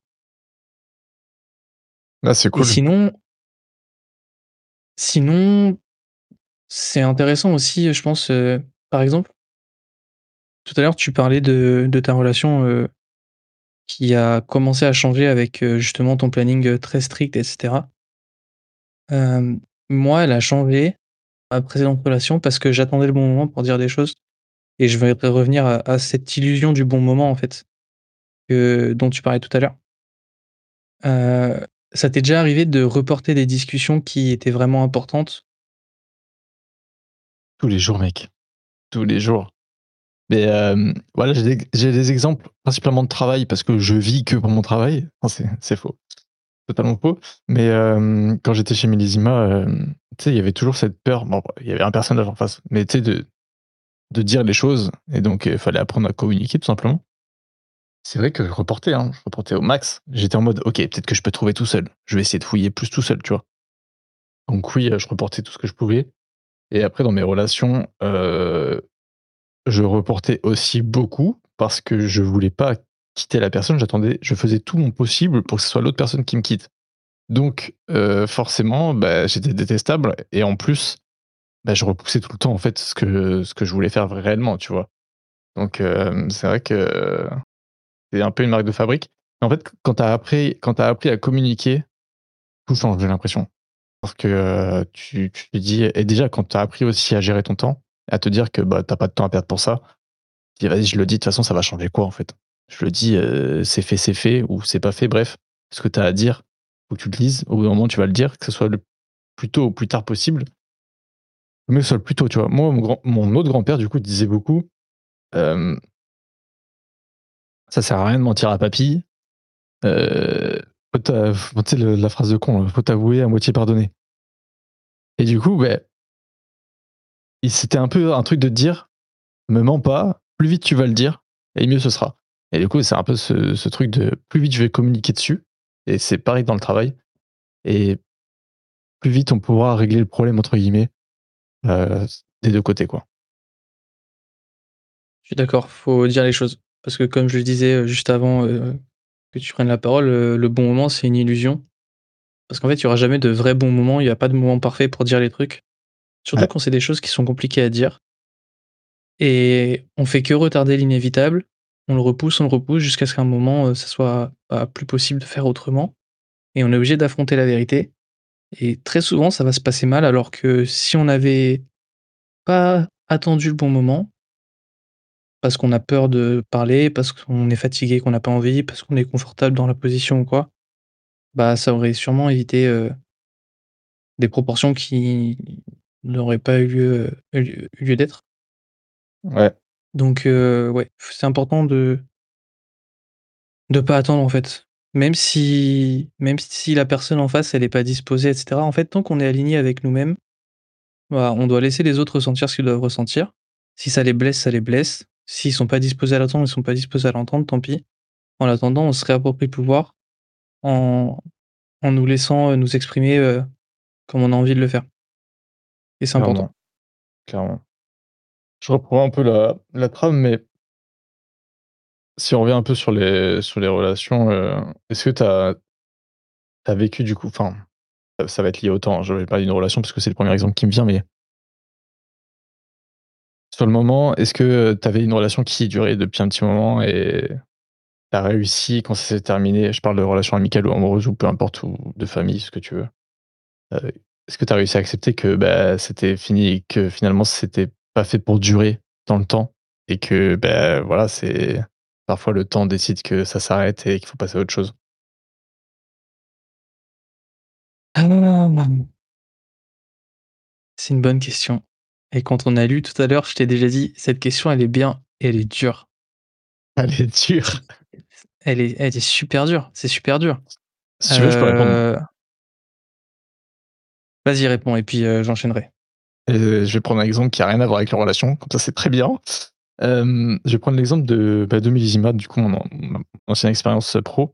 Ah, c'est Et cool. sinon sinon, c'est intéressant aussi, je pense, heu, par exemple, tout à l'heure tu parlais de de ta relation, heu, qui a commencé à changer avec, heu, justement ton planning, heu, très strict et cetera. Hem, moi, elle a changé, ma précédente relation, parce que j'attendais le bon moment pour dire des choses et je voudrais revenir à à cette illusion du bon moment, en fait. Que dont tu parlais tout à l'heure. Heu, ça t'est déjà arrivé de reporter des discussions qui étaient vraiment importantes? Tous les jours, mec, tous les jours. Mais hem, voilà, j'ai des j'ai des exemples principalement de travail parce que je vis que pour mon travail. Non, c'est c'est faux, totalement faux. Mais hem, quand j'étais chez Millésima, hem, tu sais, il y avait toujours cette peur, bon, il y avait un personnage en face, mais tu sais, de de dire les choses et donc il fallait apprendre à communiquer tout simplement. C'est vrai que je reportais, hein, je reportais au max. J'étais en mode: «OK, peut-être que je peux trouver tout seul. Je vais essayer de fouiller plus tout seul», tu vois? Donc oui, heu, je reportais tout ce que je pouvais et après dans mes relations, heu, je reportais aussi beaucoup parce que je voulais pas quitter la personne. J'attendais je faisais tout mon possible pour que ce soit l'autre personne qui me quitte. Donc heu, forcément, bah, j'étais détestable et en plus, bah, je repoussais tout le temps en fait ce que ce que je voulais faire réellement, tu vois? Donc hem, c'est vrai que c'est un peu une marque de fabrique. En fait, quand tu as appris quand tu as appris à communiquer, tout change, j'ai l'impression. Parce que, heu, tu tu te dis et déjà quand tu as appris aussi à gérer ton temps, à te dire que, bah, tu as pas de temps à perdre pour ça, tu dis: «Vas-y, je le dis, de toute façon, ça va changer quoi, en fait?» Je le dis, heu, c'est fait, c'est fait ou c'est pas fait, bref. Ce que tu as à dire, faut que tu le dises. Au bout d'un moment, tu vas le dire, que ce soit le plus tôt ou plus tard possible. Mais que ce soit le plus tôt, tu vois? Moi, mon grand mon autre grand-père, du coup, disait beaucoup, hem: «Ça sert à rien de mentir à papy, heu, faut t'a» tu sais le la phrase de con, là: «Faut t'avouer à moitié pardonner» et du coup, beh et c'était un peu un truc de te dire: «Me mens pas, plus vite tu vas le dire et mieux ce sera» et du coup, c'est un peu ce ce truc de plus vite je vais communiquer dessus et c'est pareil dans le travail et plus vite on pourra «régler le problème» entre guillemets, heu, des deux côtés, quoi. Je suis d'accord, faut dire les choses. Parce que comme je le disais, heu, juste avant, heu, que tu prennes la parole, heu, le bon moment, c'est une illusion. Parce qu'en fait, il y aura jamais de vrai bon moment, il y a pas de moment parfait pour dire les trucs. Surtout Ouais, quand c'est des choses qui sont compliquées à dire et on fait que retarder l'inévitable. On le repousse, on le repousse jusqu'à ce qu'un moment, heu, ça soit, bah, plus possible de faire autrement et on est obligé d'affronter la vérité et très souvent, ça va se passer mal alors que si on avait pas attendu le bon moment, parce qu'on a peur de parler, parce qu'on est fatigué, qu'on n'a pas envie, parce qu'on est confortable dans la position ou quoi, bah, ça aurait sûrement évité, heu, des proportions qui n'auraient pas eu lieu, eu lieu eu lieu d'être. ouais, Donc heu, ouais, c'est important de de pas attendre, en fait. Même si même si la personne en face, elle est pas disposée et cetera, en fait, tant qu'on est aligné avec nous-mêmes, bah, on doit laisser les autres ressentir ce qu'ils doivent ressentir. Si ça les blesse, ça les blesse. S'ils sont pas disposés à l'entendre, ils sont pas disposés à l'entendre, tant pis. En attendant, on se réapproprie le pouvoir en en nous laissant, heu, nous exprimer, heu, comme on a envie de le faire et c'est important. clairement, clairement. Je reprends un peu la la trame, mais si on revient un peu sur les sur les relations, heu, est-ce que tu as tu as vécu du coup enfin, ça ça va être lié au temps, hein, je vais parler d'une relation parce que c'est le premier exemple qui me vient, mais sur le moment, est-ce que, tu avais une relation qui durait depuis un petit moment et tu as réussi quand ça s'est terminé, je parle de relations amicales ou amoureuses ou peu importe ou de famille, ce que tu veux. Heu, est-ce que tu as réussi à accepter que, bah, c'était fini et que finalement c'était pas fait pour durer dans le temps et que, bah, voilà, c'est parfois le temps décide que ça s'arrête et qu'il faut passer à autre chose? Ah! C'est une bonne question et quand on a lu tout à l'heure, je t'ai déjà dit: «Cette question, elle est bien et elle est dure». Elle est dure. Elle est elle est super dure, c'est super dur. Si tu veux, je peux répondre, moi. Heu, vas-y réponds et puis, heu, j'enchaînerai. Et je vais prendre un exemple qui a rien à voir avec la relation, comme ça c'est très bien. Hem, je vais prendre l'exemple de, bah, de Mélizima, du coup, mon an mon ancienne expérience, pro.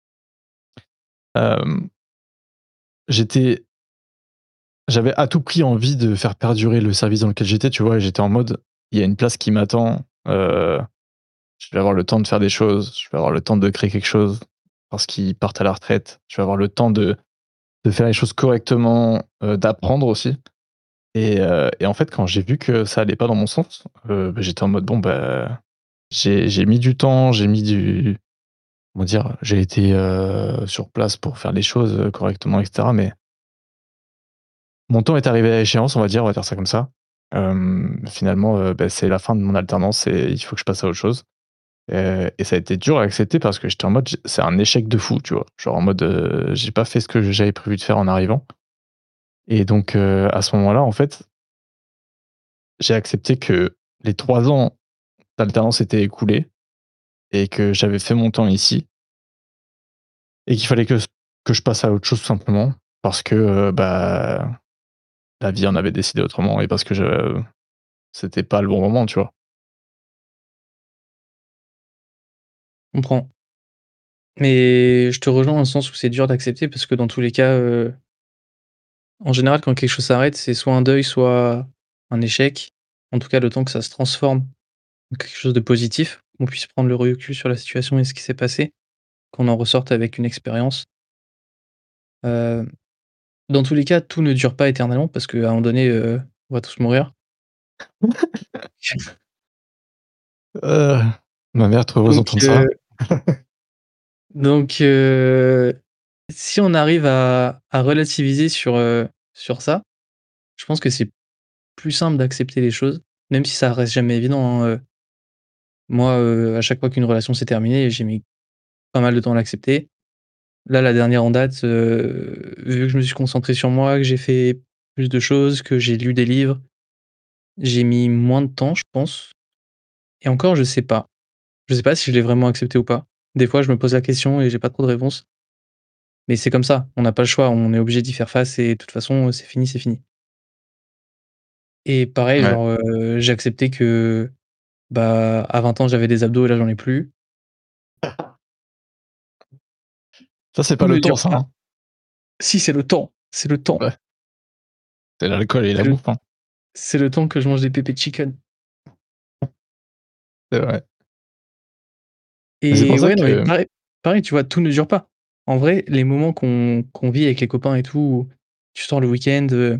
Hem, j'étais j'avais à tout prix envie de faire perdurer le service dans lequel j'étais, tu vois? Et j'étais en mode: «Il y a une place qui m'attend, heu, je vais avoir le temps de faire des choses, je vais avoir le temps de créer quelque chose parce qu'ils partent à la retraite. Je vais avoir le temps de de faire les choses correctement, heu, d'apprendre aussi». Et heu et en fait, quand j'ai vu que ça allait pas dans mon sens, heu, bah, j'étais en mode: «Bon, bah». J'ai j'ai mis du temps, j'ai mis du comment dire? J'ai été, heu, sur place pour faire les choses, heu, correctement et cetera, mais mon temps est arrivé à échéance, on va dire, on va dire ça comme ça. Hem, finalement, heu, bah, c'est la fin de mon alternance et il faut que je passe à autre chose. Heu et ça a été dur à accepter parce que j'étais en mode j c'est un échec de fou, tu vois? Genre en mode, heu, j'ai pas fait ce que j'avais prévu de faire en arrivant et donc heu, à ce moment-là, en fait, j'ai accepté que les trois ans d'alternance étaient écoulés et que j'avais fait mon temps ici. Et qu'il fallait que s que je passe à autre chose tout simplement parce que, heu, bah, la vie en avait décidé autrement et parce que je c'était pas le bon moment, tu vois? Je comprends. Mais je te rejoins dans le sens où c'est dur d'accepter parce que dans tous les cas, heu, en général quand quelque chose s'arrête, c'est soit un deuil, soit un échec. En tout cas, le temps que ça se transforme en quelque chose de positif, qu'on puisse prendre le recul sur la situation et ce qui s'est passé, qu'on en ressorte avec une expérience. Heu, dans tous les cas, tout ne dure pas éternellement parce qu'à un moment donné, heu, on va tous mourir. Heu, ma mère trop heureuse Donc d'entendre ça. heu donc heu, si on arrive à à relativiser sur, heu, sur ça, je pense que c'est plus simple d'accepter les choses, même si ça reste jamais évident, hein, heu. Moi, heu, à chaque fois qu'une relation s'est terminée, j'ai mis pas mal de temps à l'accepter. Là, la dernière en date, heu, vu que je me suis concentré sur moi, que j'ai fait plus de choses, que j'ai lu des livres, j'ai mis moins de temps, je pense et encore, je sais pas. Je sais pas si je l'ai vraiment accepté ou pas. Des fois, je me pose la question et j'ai pas trop de réponse. Mais c'est comme ça, on n'a pas le choix, on est obligé d'y faire face et de toute façon, c'est fini, c'est fini. Et pareil, Ouais. genre, heu, j'ai accepté que, bah, à vingt ans, j'avais des abdos et là, j'en ai plus. Ça, c'est pas Tout le ne temps dure ça, pas. hein. Si, c'est le temps, c'est le temps, Ouais, c'est l'alcool et la c'est le bouffe, hein. c'est le temps que je mange des pépés chicken. C'est vrai. Mais c'est Et pour ça ouais, non, mais que pareil pareil, tu vois, tout ne dure pas. En vrai, les moments qu'on qu'on vit avec les copains et tout, où tu sors le week-end, heu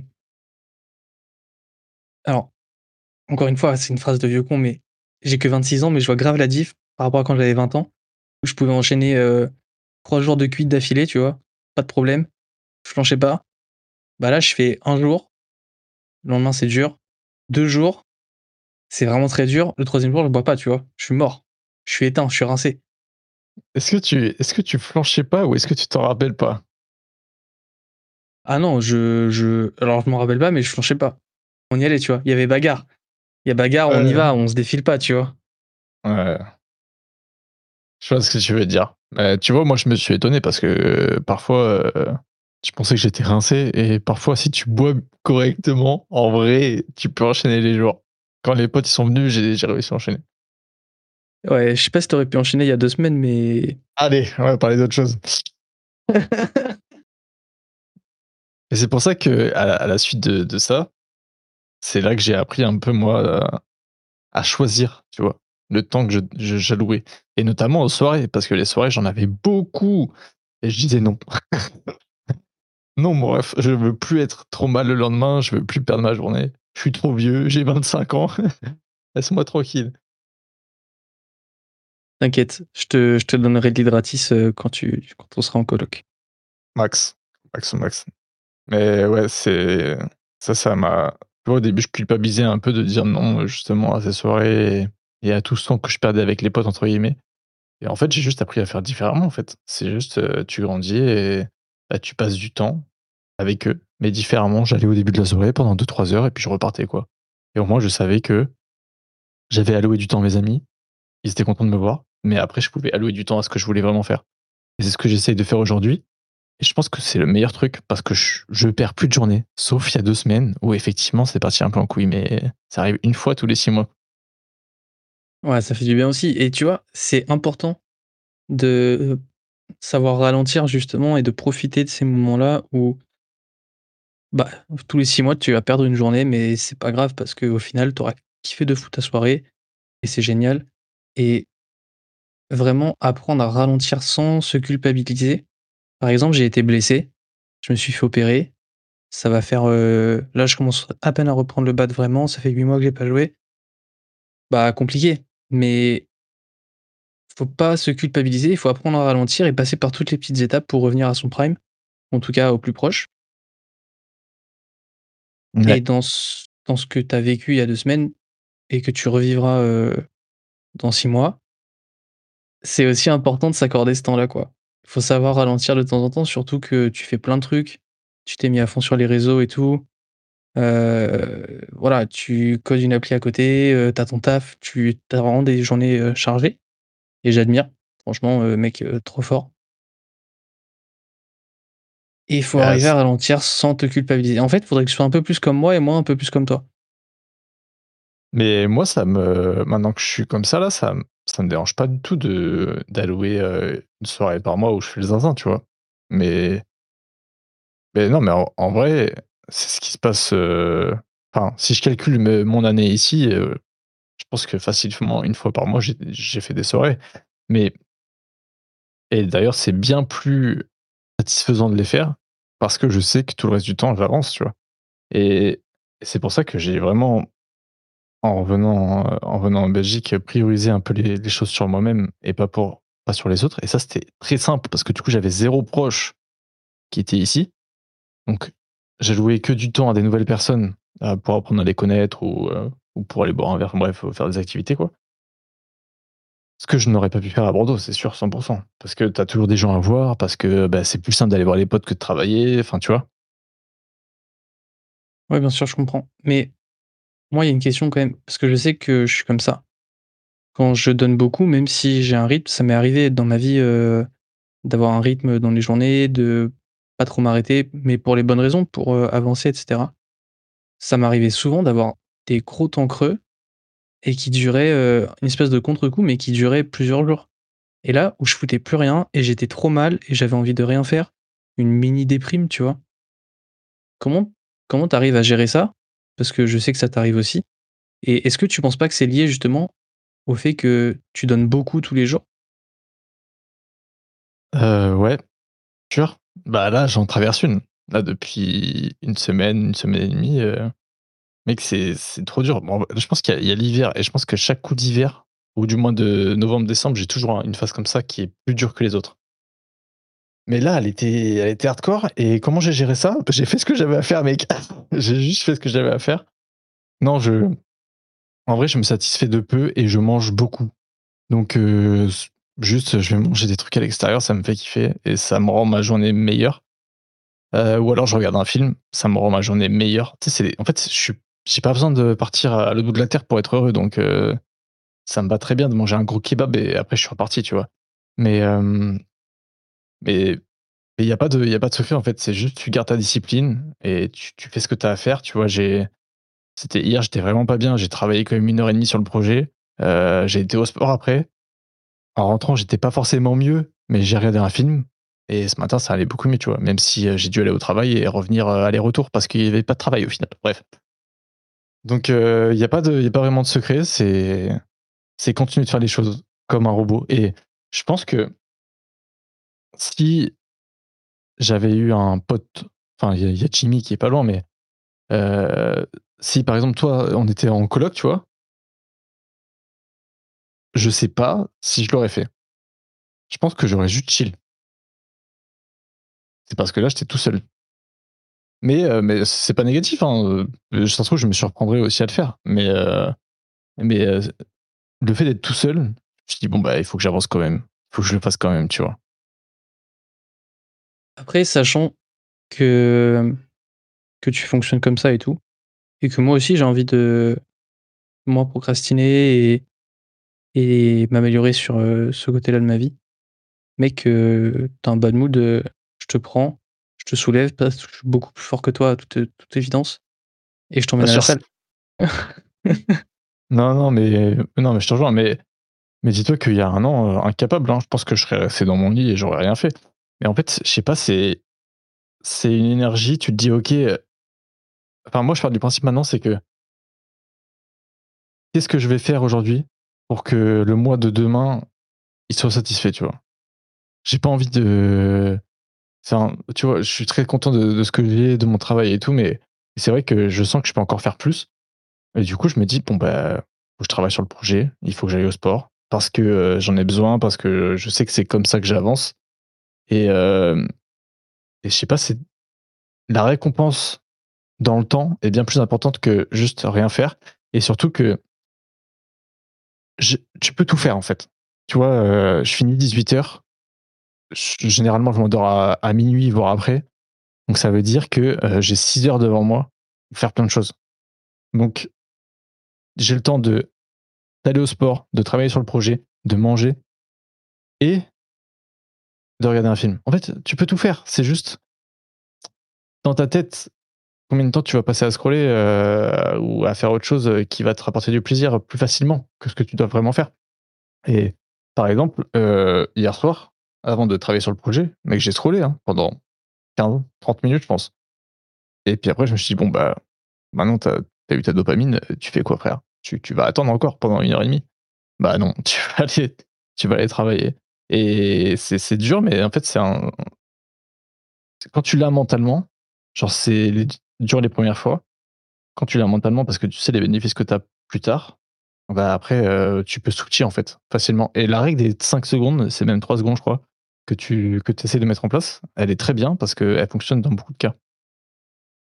alors, encore une fois, c'est une phrase de vieux con, mais j'ai que vingt-six ans, mais je vois grave la diff par rapport à quand j'avais vingt ans, où je pouvais enchaîner, heu, trois jours de cuite d'affilée, tu vois? Pas de problème, je flanchais pas. Bah, là, je fais un jour, le lendemain, c'est dur, deux jours, c'est vraiment très dur, le troisième jour, je bois pas, tu vois? Je suis mort, je suis éteint, je suis rincé. est-ce que tu est-ce que tu flanchais pas ou est-ce que tu t'en rappelles pas? Ah non, je je alors je m'en rappelle pas, mais je flanchais pas. On y allait, tu vois? Il y avait bagarre. Il y a bagarre, on y Ouais, va, on se défile pas, tu vois? ouais, je vois ce que tu veux dire. Heu, tu vois, moi, je me suis étonné parce que, heu, parfois, heu, je pensais que j'étais rincé et parfois, si tu bois correctement, en vrai, tu peux enchaîner les jours. Quand les potes, ils sont venus, j'ai j'ai réussi à enchaîner. Ouais, je sais pas si tu aurais pu enchaîner il y a deux semaines, mais Allez, on va parler d'autre chose. Et c'est pour ça qu'à la à la suite de de ça, c'est là que j'ai appris un peu moi, heu, à choisir, tu vois? Le temps que je je j'allouais et notamment aux soirées parce que les soirées, j'en avais beaucoup et je disais: «Non, non mon ref, je veux plus être trop mal le lendemain, je veux plus perdre ma journée. Je suis trop vieux, j'ai vingt-cinq ans, laisse-moi tranquille». t'inquiète, je te je te donnerai de l'hydratis, heu, quand tu quand on sera en coloc. Max, max au max. Mais ouais, c'est ça, ça m'a tu vois, au début, je culpabilisais un peu de dire non, justement, à ces soirées et et à tout ce temps que je perdais avec les potes, entre guillemets. Et en fait, j'ai juste appris à faire différemment, en fait. C'est juste, heu, tu grandis et bah, tu passes du temps avec eux, mais différemment. J'allais au début de la soirée pendant deux trois heures et puis je repartais, quoi. Et au moins, je savais que j'avais alloué du temps à mes amis, ils étaient contents de me voir, mais après je pouvais allouer du temps à ce que je voulais vraiment faire. Et c'est ce que j'essaye de faire aujourd'hui et je pense que c'est le meilleur truc parce que je je perds plus de journée, sauf il y a deux semaines où effectivement c'est parti un peu en couille, mais ça arrive une fois tous les six mois. Ouais, ça fait du bien aussi et tu vois, c'est important de savoir ralentir justement et de profiter de ces moments-là où, bah, tous les six mois, tu vas perdre une journée, mais c'est pas grave parce qu'au final, tu auras kiffé de fou ta soirée et c'est génial et vraiment apprendre à ralentir sans se culpabiliser. Par exemple, j'ai été blessé, je me suis fait opérer. Ça va faire, heu, là, je commence à peine à reprendre le bad vraiment, ça fait huit mois que j'ai pas joué. Bah, compliqué, mais faut pas se culpabiliser, il faut apprendre à ralentir et passer par toutes les petites étapes pour revenir à son prime, en tout cas au plus proche. Et Ouais. dans ce dans ce que tu as vécu il y a deux semaines et que tu revivras, heu, dans six mois, c'est aussi important de s'accorder ce temps-là, quoi. Il faut savoir ralentir de temps en temps, surtout que tu fais plein de trucs. Tu t'es mis à fond sur les réseaux et tout. Heu, voilà, tu codes une appli à côté, heu, tu as ton taf, tu as vraiment des journées, heu, chargées et j'admire. Franchement, heu, mec, heu, trop fort et il faut arriver à Yes. ralentir sans te culpabiliser. En fait, il faudrait que tu sois un peu plus comme moi et moi un peu plus comme toi. Mais moi, ça me maintenant que je suis comme ça là, ça m ça me dérange pas du tout de d'allouer, heu, une soirée par mois où je fais le zinzin, tu vois? Mais mais non, mais en en vrai, c'est ce qui se passe, heu, enfin, si je calcule me mon année ici, heu, je pense que facilement une fois par mois, j'ai j'ai fait des soirées. Mais et d'ailleurs, c'est bien plus satisfaisant de les faire parce que je sais que tout le reste du temps, j'avance, tu vois? Et et c'est pour ça que j'ai vraiment En revenant, heu, en venant en Belgique, prioriser un peu les les choses sur moi-même et pas pour pas sur les autres et ça, c'était très simple parce que du coup, j'avais zéro proche qui était ici. Donc j'allouais que du temps à des nouvelles personnes, heu, pour apprendre à les connaître ou, heu, ou pour aller boire un verre, enfin bref, faire des activités, quoi Ce que je n'aurais pas pu faire à Bordeaux, c'est sûr, cent pour cent. Parce que tu as toujours des gens à voir, parce que, bah, c'est plus simple d'aller voir les potes que de travailler, enfin, tu vois? Ouais, bien sûr, je comprends. Mais moi, il y a une question quand même, parce que je sais que je suis comme ça. Quand je donne beaucoup, même si j'ai un rythme, ça m'est arrivé dans ma vie, heu, d'avoir un rythme dans les journées, de pas trop m'arrêter, mais pour les bonnes raisons, pour, heu, avancer et cetera. Ça m'arrivait souvent d'avoir des gros temps creux et qui duraient, heu, une espèce de contre-coup, mais qui durait plusieurs jours. Et là, où je foutais plus rien et j'étais trop mal et j'avais envie de rien faire, une mini déprime, tu vois? Comment comment tu arrives à gérer ça? Parce que je sais que ça t'arrive aussi. Et est-ce que tu penses pas que c'est lié justement au fait que tu donnes beaucoup tous les jours? Heu, ouais, sûr. Bah, là, j'en traverse une. Là, depuis une semaine, une semaine et demie, heu, mec, c'est c'est trop dur. Bon, je pense qu'il y a il y a l'hiver et je pense que chaque coup d'hiver, ou du moins de novembre-décembre, j'ai toujours un une phase comme ça qui est plus dure que les autres. Mais là, elle était elle était hardcore et comment j'ai géré ça? Bah, j'ai fait ce que j'avais à faire, mec. J'ai juste fait ce que j'avais à faire. Non, je en vrai, je me satisfais de peu et je mange beaucoup. Donc heu, s juste, je vais manger des trucs à l'extérieur, ça me fait kiffer et ça me rend ma journée meilleure. Heu, ou alors je regarde un film, ça me rend ma journée meilleure. Tu sais, c'est en fait, je suis j'ai pas besoin de partir à l'autre bout de la terre pour être heureux, donc heu, ça me va très bien de manger un gros kebab et après je suis reparti, tu vois? Mais hem, mais il y a pas de il y a pas de secret en fait, c'est juste tu gardes ta discipline et tu tu fais ce que tu as à faire, tu vois? J'ai c'était hier, j'étais vraiment pas bien, j'ai travaillé quand même une heure et demie sur le projet, heu, j'ai été au sport après. En rentrant, j'étais pas forcément mieux, mais j'ai regardé un film et ce matin, ça allait beaucoup mieux, tu vois? Même si, heu, j'ai dû aller au travail et revenir, heu, aller-retour parce qu'il y avait pas de travail au final. Bref. Donc heu, il y a pas de il y a pas vraiment de secret, c'est c'est continuer de faire les choses comme un robot et je pense que si j'avais eu un pote, enfin, il y a il y a Jimmy qui est pas loin, mais heu, si par exemple toi, on était en coloc, tu vois? Je sais pas si je l'aurais fait. Je pense que j'aurais juste chill. C'est parce que là, j'étais tout seul. Mais heu, mais c'est pas négatif, hein, heu, ça se trouve, je me surprendrais aussi à le faire. Mais heu, mais heu, le fait d'être tout seul, je me suis dit: «Bon, bah, il faut que j'avance quand même. Il faut que je le fasse quand même», tu vois? Après, sachant que, que tu fonctionnes comme ça et tout, et que moi aussi j'ai envie de moins procrastiner et et m'améliorer sur, heu, ce côté-là de ma vie. Mec, heu, tu un bad mood, heu, je te prends, je te soulève parce que je suis beaucoup plus fort que toi à toute, toute évidence et je Bien t'emmène à la sûr, salle. non, non, mais non, mais je te rejoins, mais mais dis-toi qu'il y a un an, heu, incapable, hein, je pense que je serais resté dans mon lit et j'aurais rien fait. Mais en fait, je sais pas, c'est c'est une énergie, tu te dis: «OK», heu enfin, moi, je pars du principe maintenant, c'est que: «Qu'est-ce que je vais faire aujourd'hui pour que le moi de demain, il soit satisfait», tu vois? J'ai pas envie de Enfin, tu vois, je suis très content de de ce que j'ai, de mon travail et tout, mais c'est vrai que je sens que je peux encore faire plus et du coup, je me dis: «Bon, bah, faut que je travaille sur le projet, il faut que j'aille au sport parce que, heu, j'en ai besoin, parce que je sais que c'est comme ça que j'avance» et hem et je sais pas, c'est la récompense dans le temps est bien plus importante que juste rien faire et surtout que je tu peux tout faire, en fait. Tu vois, heu, je finis dix-huit heures, ch généralement, je m'endors à à minuit voire après, donc ça veut dire que, heu, j'ai six heures devant moi pour faire plein de choses. Donc j'ai le temps de d'aller au sport, de travailler sur le projet, de manger et de regarder un film. En fait, tu peux tout faire. C'est juste dans ta tête, combien de temps tu vas passer à scroller, heu, ou à faire autre chose, heu, qui va te rapporter du plaisir plus facilement que ce que tu dois vraiment faire. Et par exemple, heu, hier soir, avant de travailler sur le projet, mec, j'ai scrollé, hein, pendant quinze trente minutes, je pense. Et puis après, je me suis dit: «Bon, bah, maintenant tu as tu as eu ta dopamine, heu, tu fais quoi frère? Tu tu vas attendre encore pendant une heure et demie? Bah non, tu vas aller tu vas aller travailler» et c'est c'est dur, mais en fait, c'est un c'est quand tu l'as mentalement, genre c'est les dur les premières fois. Quand tu l'as mentalement parce que tu sais les bénéfices que tu as plus tard, bah, après, heu, tu peux switcher en fait, facilement et la règle des cinq secondes, c'est même trois secondes je crois, que tu que tu essaies de mettre en place, elle est très bien parce qu'elle fonctionne dans beaucoup de cas.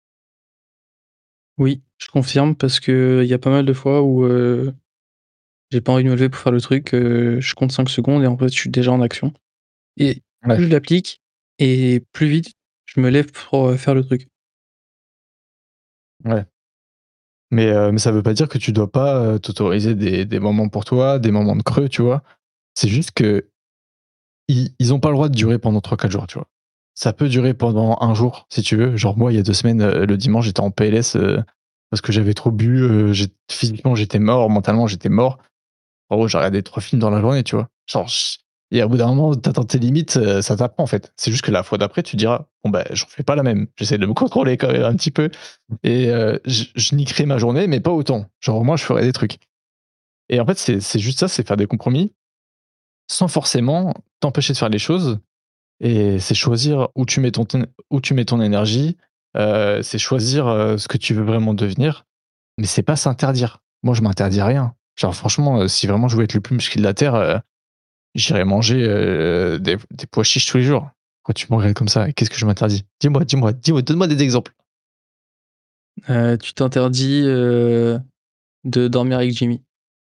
Oui, je confirme parce qu'il y a pas mal de fois où, heu, j'ai pas envie de me lever pour faire le truc, heu, je compte cinq secondes et en fait, je suis déjà en action et Ouais, plus je l'applique et plus vite je me lève pour, heu, faire le truc. ouais. Mais, heu, mais ça veut pas dire que tu dois pas, heu, t'autoriser des des moments pour toi, des moments de creux, tu vois? C'est juste qu'ils ils ont pas le droit de durer pendant trois quatre jours, tu vois? Ça peut durer pendant un jour si tu veux. Genre moi, il y a deux semaines, heu, le dimanche, j'étais en P L S, heu, parce que j'avais trop bu, heu, j'ai physiquement j'étais mort, mentalement j'étais mort. En gros, j'ai regardé trois films dans la journée, tu vois? Genre ch et au bout d'un moment, tu atteins tes limites, heu, ça t'apprend en fait. C'est juste que la fois d'après, tu te diras: «Bon bah, j'en fais pas la même». J'essaie de me contrôler quand même un petit peu et heu, je je niquerai ma journée, mais pas autant. Genre au moins, je ferai des trucs et en fait, c'est c'est juste ça, c'est faire des compromis sans forcément t'empêcher de faire les choses et c'est choisir où tu mets ton ten où tu mets ton énergie, heu, c'est choisir, heu, ce que tu veux vraiment devenir, mais c'est pas s'interdire. Moi, je m'interdis rien. Genre franchement, heu, si vraiment je voulais être le plus musclé de la terre, heu, j'irais manger, heu, des des pois chiches tous les jours. Pourquoi tu me regardes comme ça? Qu'est-ce que je m'interdis? Dis-moi, dis-moi, dis-moi, donne-moi des exemples. Heu, tu t'interdis, heu, de dormir avec Jimmy.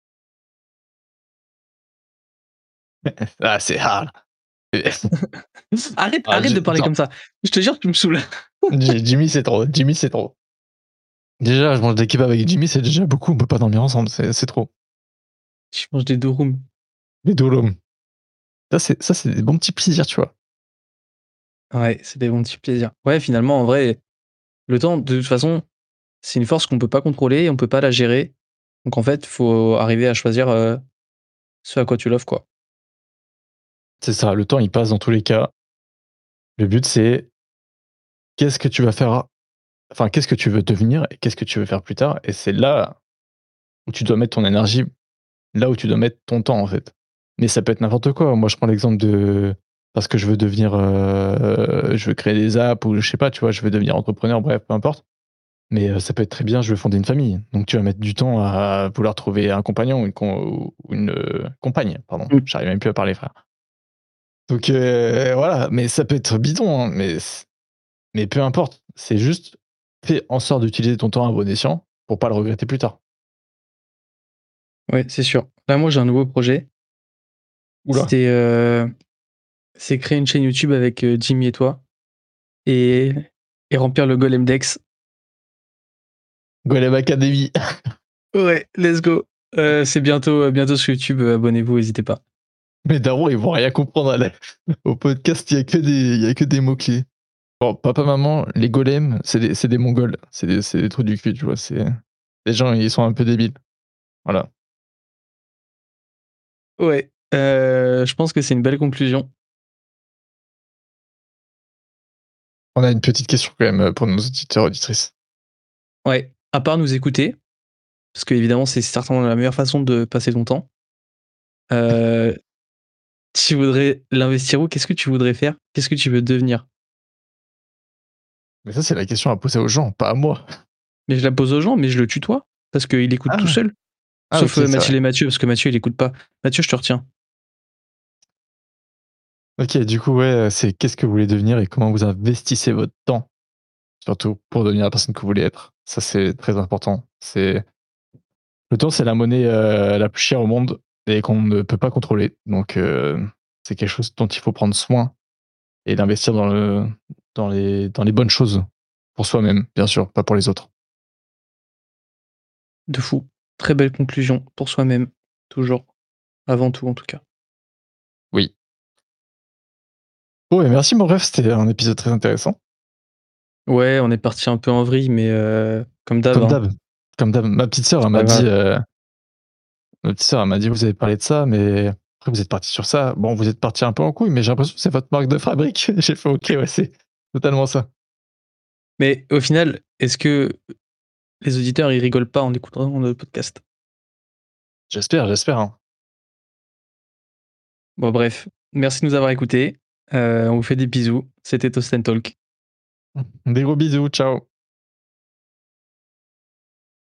Ah, c'est ah, Arrête, ah, arrête Ji de parler attends, comme ça. Je te jure que tu me saoules. Ji Jimmy, c'est trop, Jimmy, c'est trop. Déjà, je mange des kebabs avec Jimmy, c'est déjà beaucoup, on peut pas dormir ensemble, c'est c'est trop. Tu manges des durum. Les dolom. Ça, c'est ça, c'est des bons petits plaisirs, tu vois? Ouais, c'est des bons petits plaisirs. Ouais, finalement, en vrai, le temps, de toute façon, c'est une force qu'on peut pas contrôler et on peut pas la gérer. Donc en fait, faut arriver à choisir, heu, ce à quoi tu l'offres, quoi. C'est ça, le temps, il passe dans tous les cas. Le but, c'est qu'est-ce que tu vas faire enfin, qu'est-ce que tu veux devenir et qu'est-ce que tu veux faire plus tard et c'est là où tu dois mettre ton énergie, là où tu dois mettre ton temps, en fait. Mais ça peut être n'importe quoi. Moi, je prends l'exemple de parce que je veux devenir, heu, je veux créer des apps ou je sais pas, tu vois? Je veux devenir entrepreneur, bref, peu importe. Mais, heu, ça peut être très bien, je veux fonder une famille. Donc tu vas mettre du temps à vouloir trouver un compagnon ou une com ou une, heu, compagne, pardon. Mmh. J'arrive même plus à parler, frère. Donc, heu, voilà, mais ça peut être bidon, hein, mais c mais peu importe. C'est juste, fais en sorte d'utiliser ton temps à bon escient pour pas le regretter plus tard. Ouais, c'est sûr. Là, moi, j'ai un nouveau projet. Ouh là, C'est, heu, c'est créer une chaîne YouTube avec, heu, Jimmy et toi et et remplir le Golem Dex. Golem Academy. Ouais, let's go. Heu, c'est bientôt, heu, bientôt sur YouTube, heu, abonnez-vous, hésitez pas. Mes darons, ils vont rien comprendre à la au podcast, il y a que des il y a que des mots clés. Bon, papa, maman, les golems, c'est des c'est des mongols, c'est des c'est des trous du cul, tu vois? C'est les gens, ils sont un peu débiles. Voilà. Ouais, heu, je pense que c'est une belle conclusion. On a une petite question quand même, heu, pour nos auditeurs, auditrices. Ouais, à part nous écouter, parce qu'évidemment, c'est certainement la meilleure façon de passer ton temps. Heu, Tu voudrais l'investir où? Qu'est-ce que tu voudrais faire? Qu'est-ce que tu veux devenir? Mais ça, c'est la question à poser aux gens, pas à moi. Mais je la pose aux gens, mais je le tutoie, parce qu'il écoute tout Ah! seul. Ah Sauf, OK, heu, c'est vrai. Mathilde et Mathieu, parce que Mathieu, il écoute pas. Mathieu, je te retiens. OK, du coup, ouais, heu, c'est qu'est-ce que vous voulez devenir et comment vous investissez votre temps, surtout pour devenir la personne que vous voulez être. Ça, c'est très important. C'est le temps, c'est la monnaie, heu, la plus chère au monde et qu'on ne peut pas contrôler. Donc, heu, c'est quelque chose dont il faut prendre soin et d'investir dans le dans les dans les bonnes choses pour soi-même, bien sûr, pas pour les autres. De fou. Très belle conclusion pour soi-même, toujours, avant tout en tout cas. Oui. Oh et merci mon ref, c'était un épisode très intéressant. Ouais, on est parti un peu en vrille, mais heu, comme d'hab, Comme hein, d'hab, comme d'hab. Ma petite sœur, c'est elle pas m'a dit, grave. heu, ma petite sœur, elle m'a dit: «Vous avez parlé de ça, mais après vous êtes partis sur ça. Bon, vous êtes partis un peu en couille, mais j'ai l'impression que c'est votre marque de fabrique». J'ai fait: «OK, ouais, c'est totalement ça». Mais au final, est-ce que les auditeurs, ils rigolent pas en écoutant le podcast? J'espère, j'espère, hein. Bon bref, merci de nous avoir écoutés, heu, on vous fait des bisous. C'était Toast and Talk. Des gros bisous, ciao.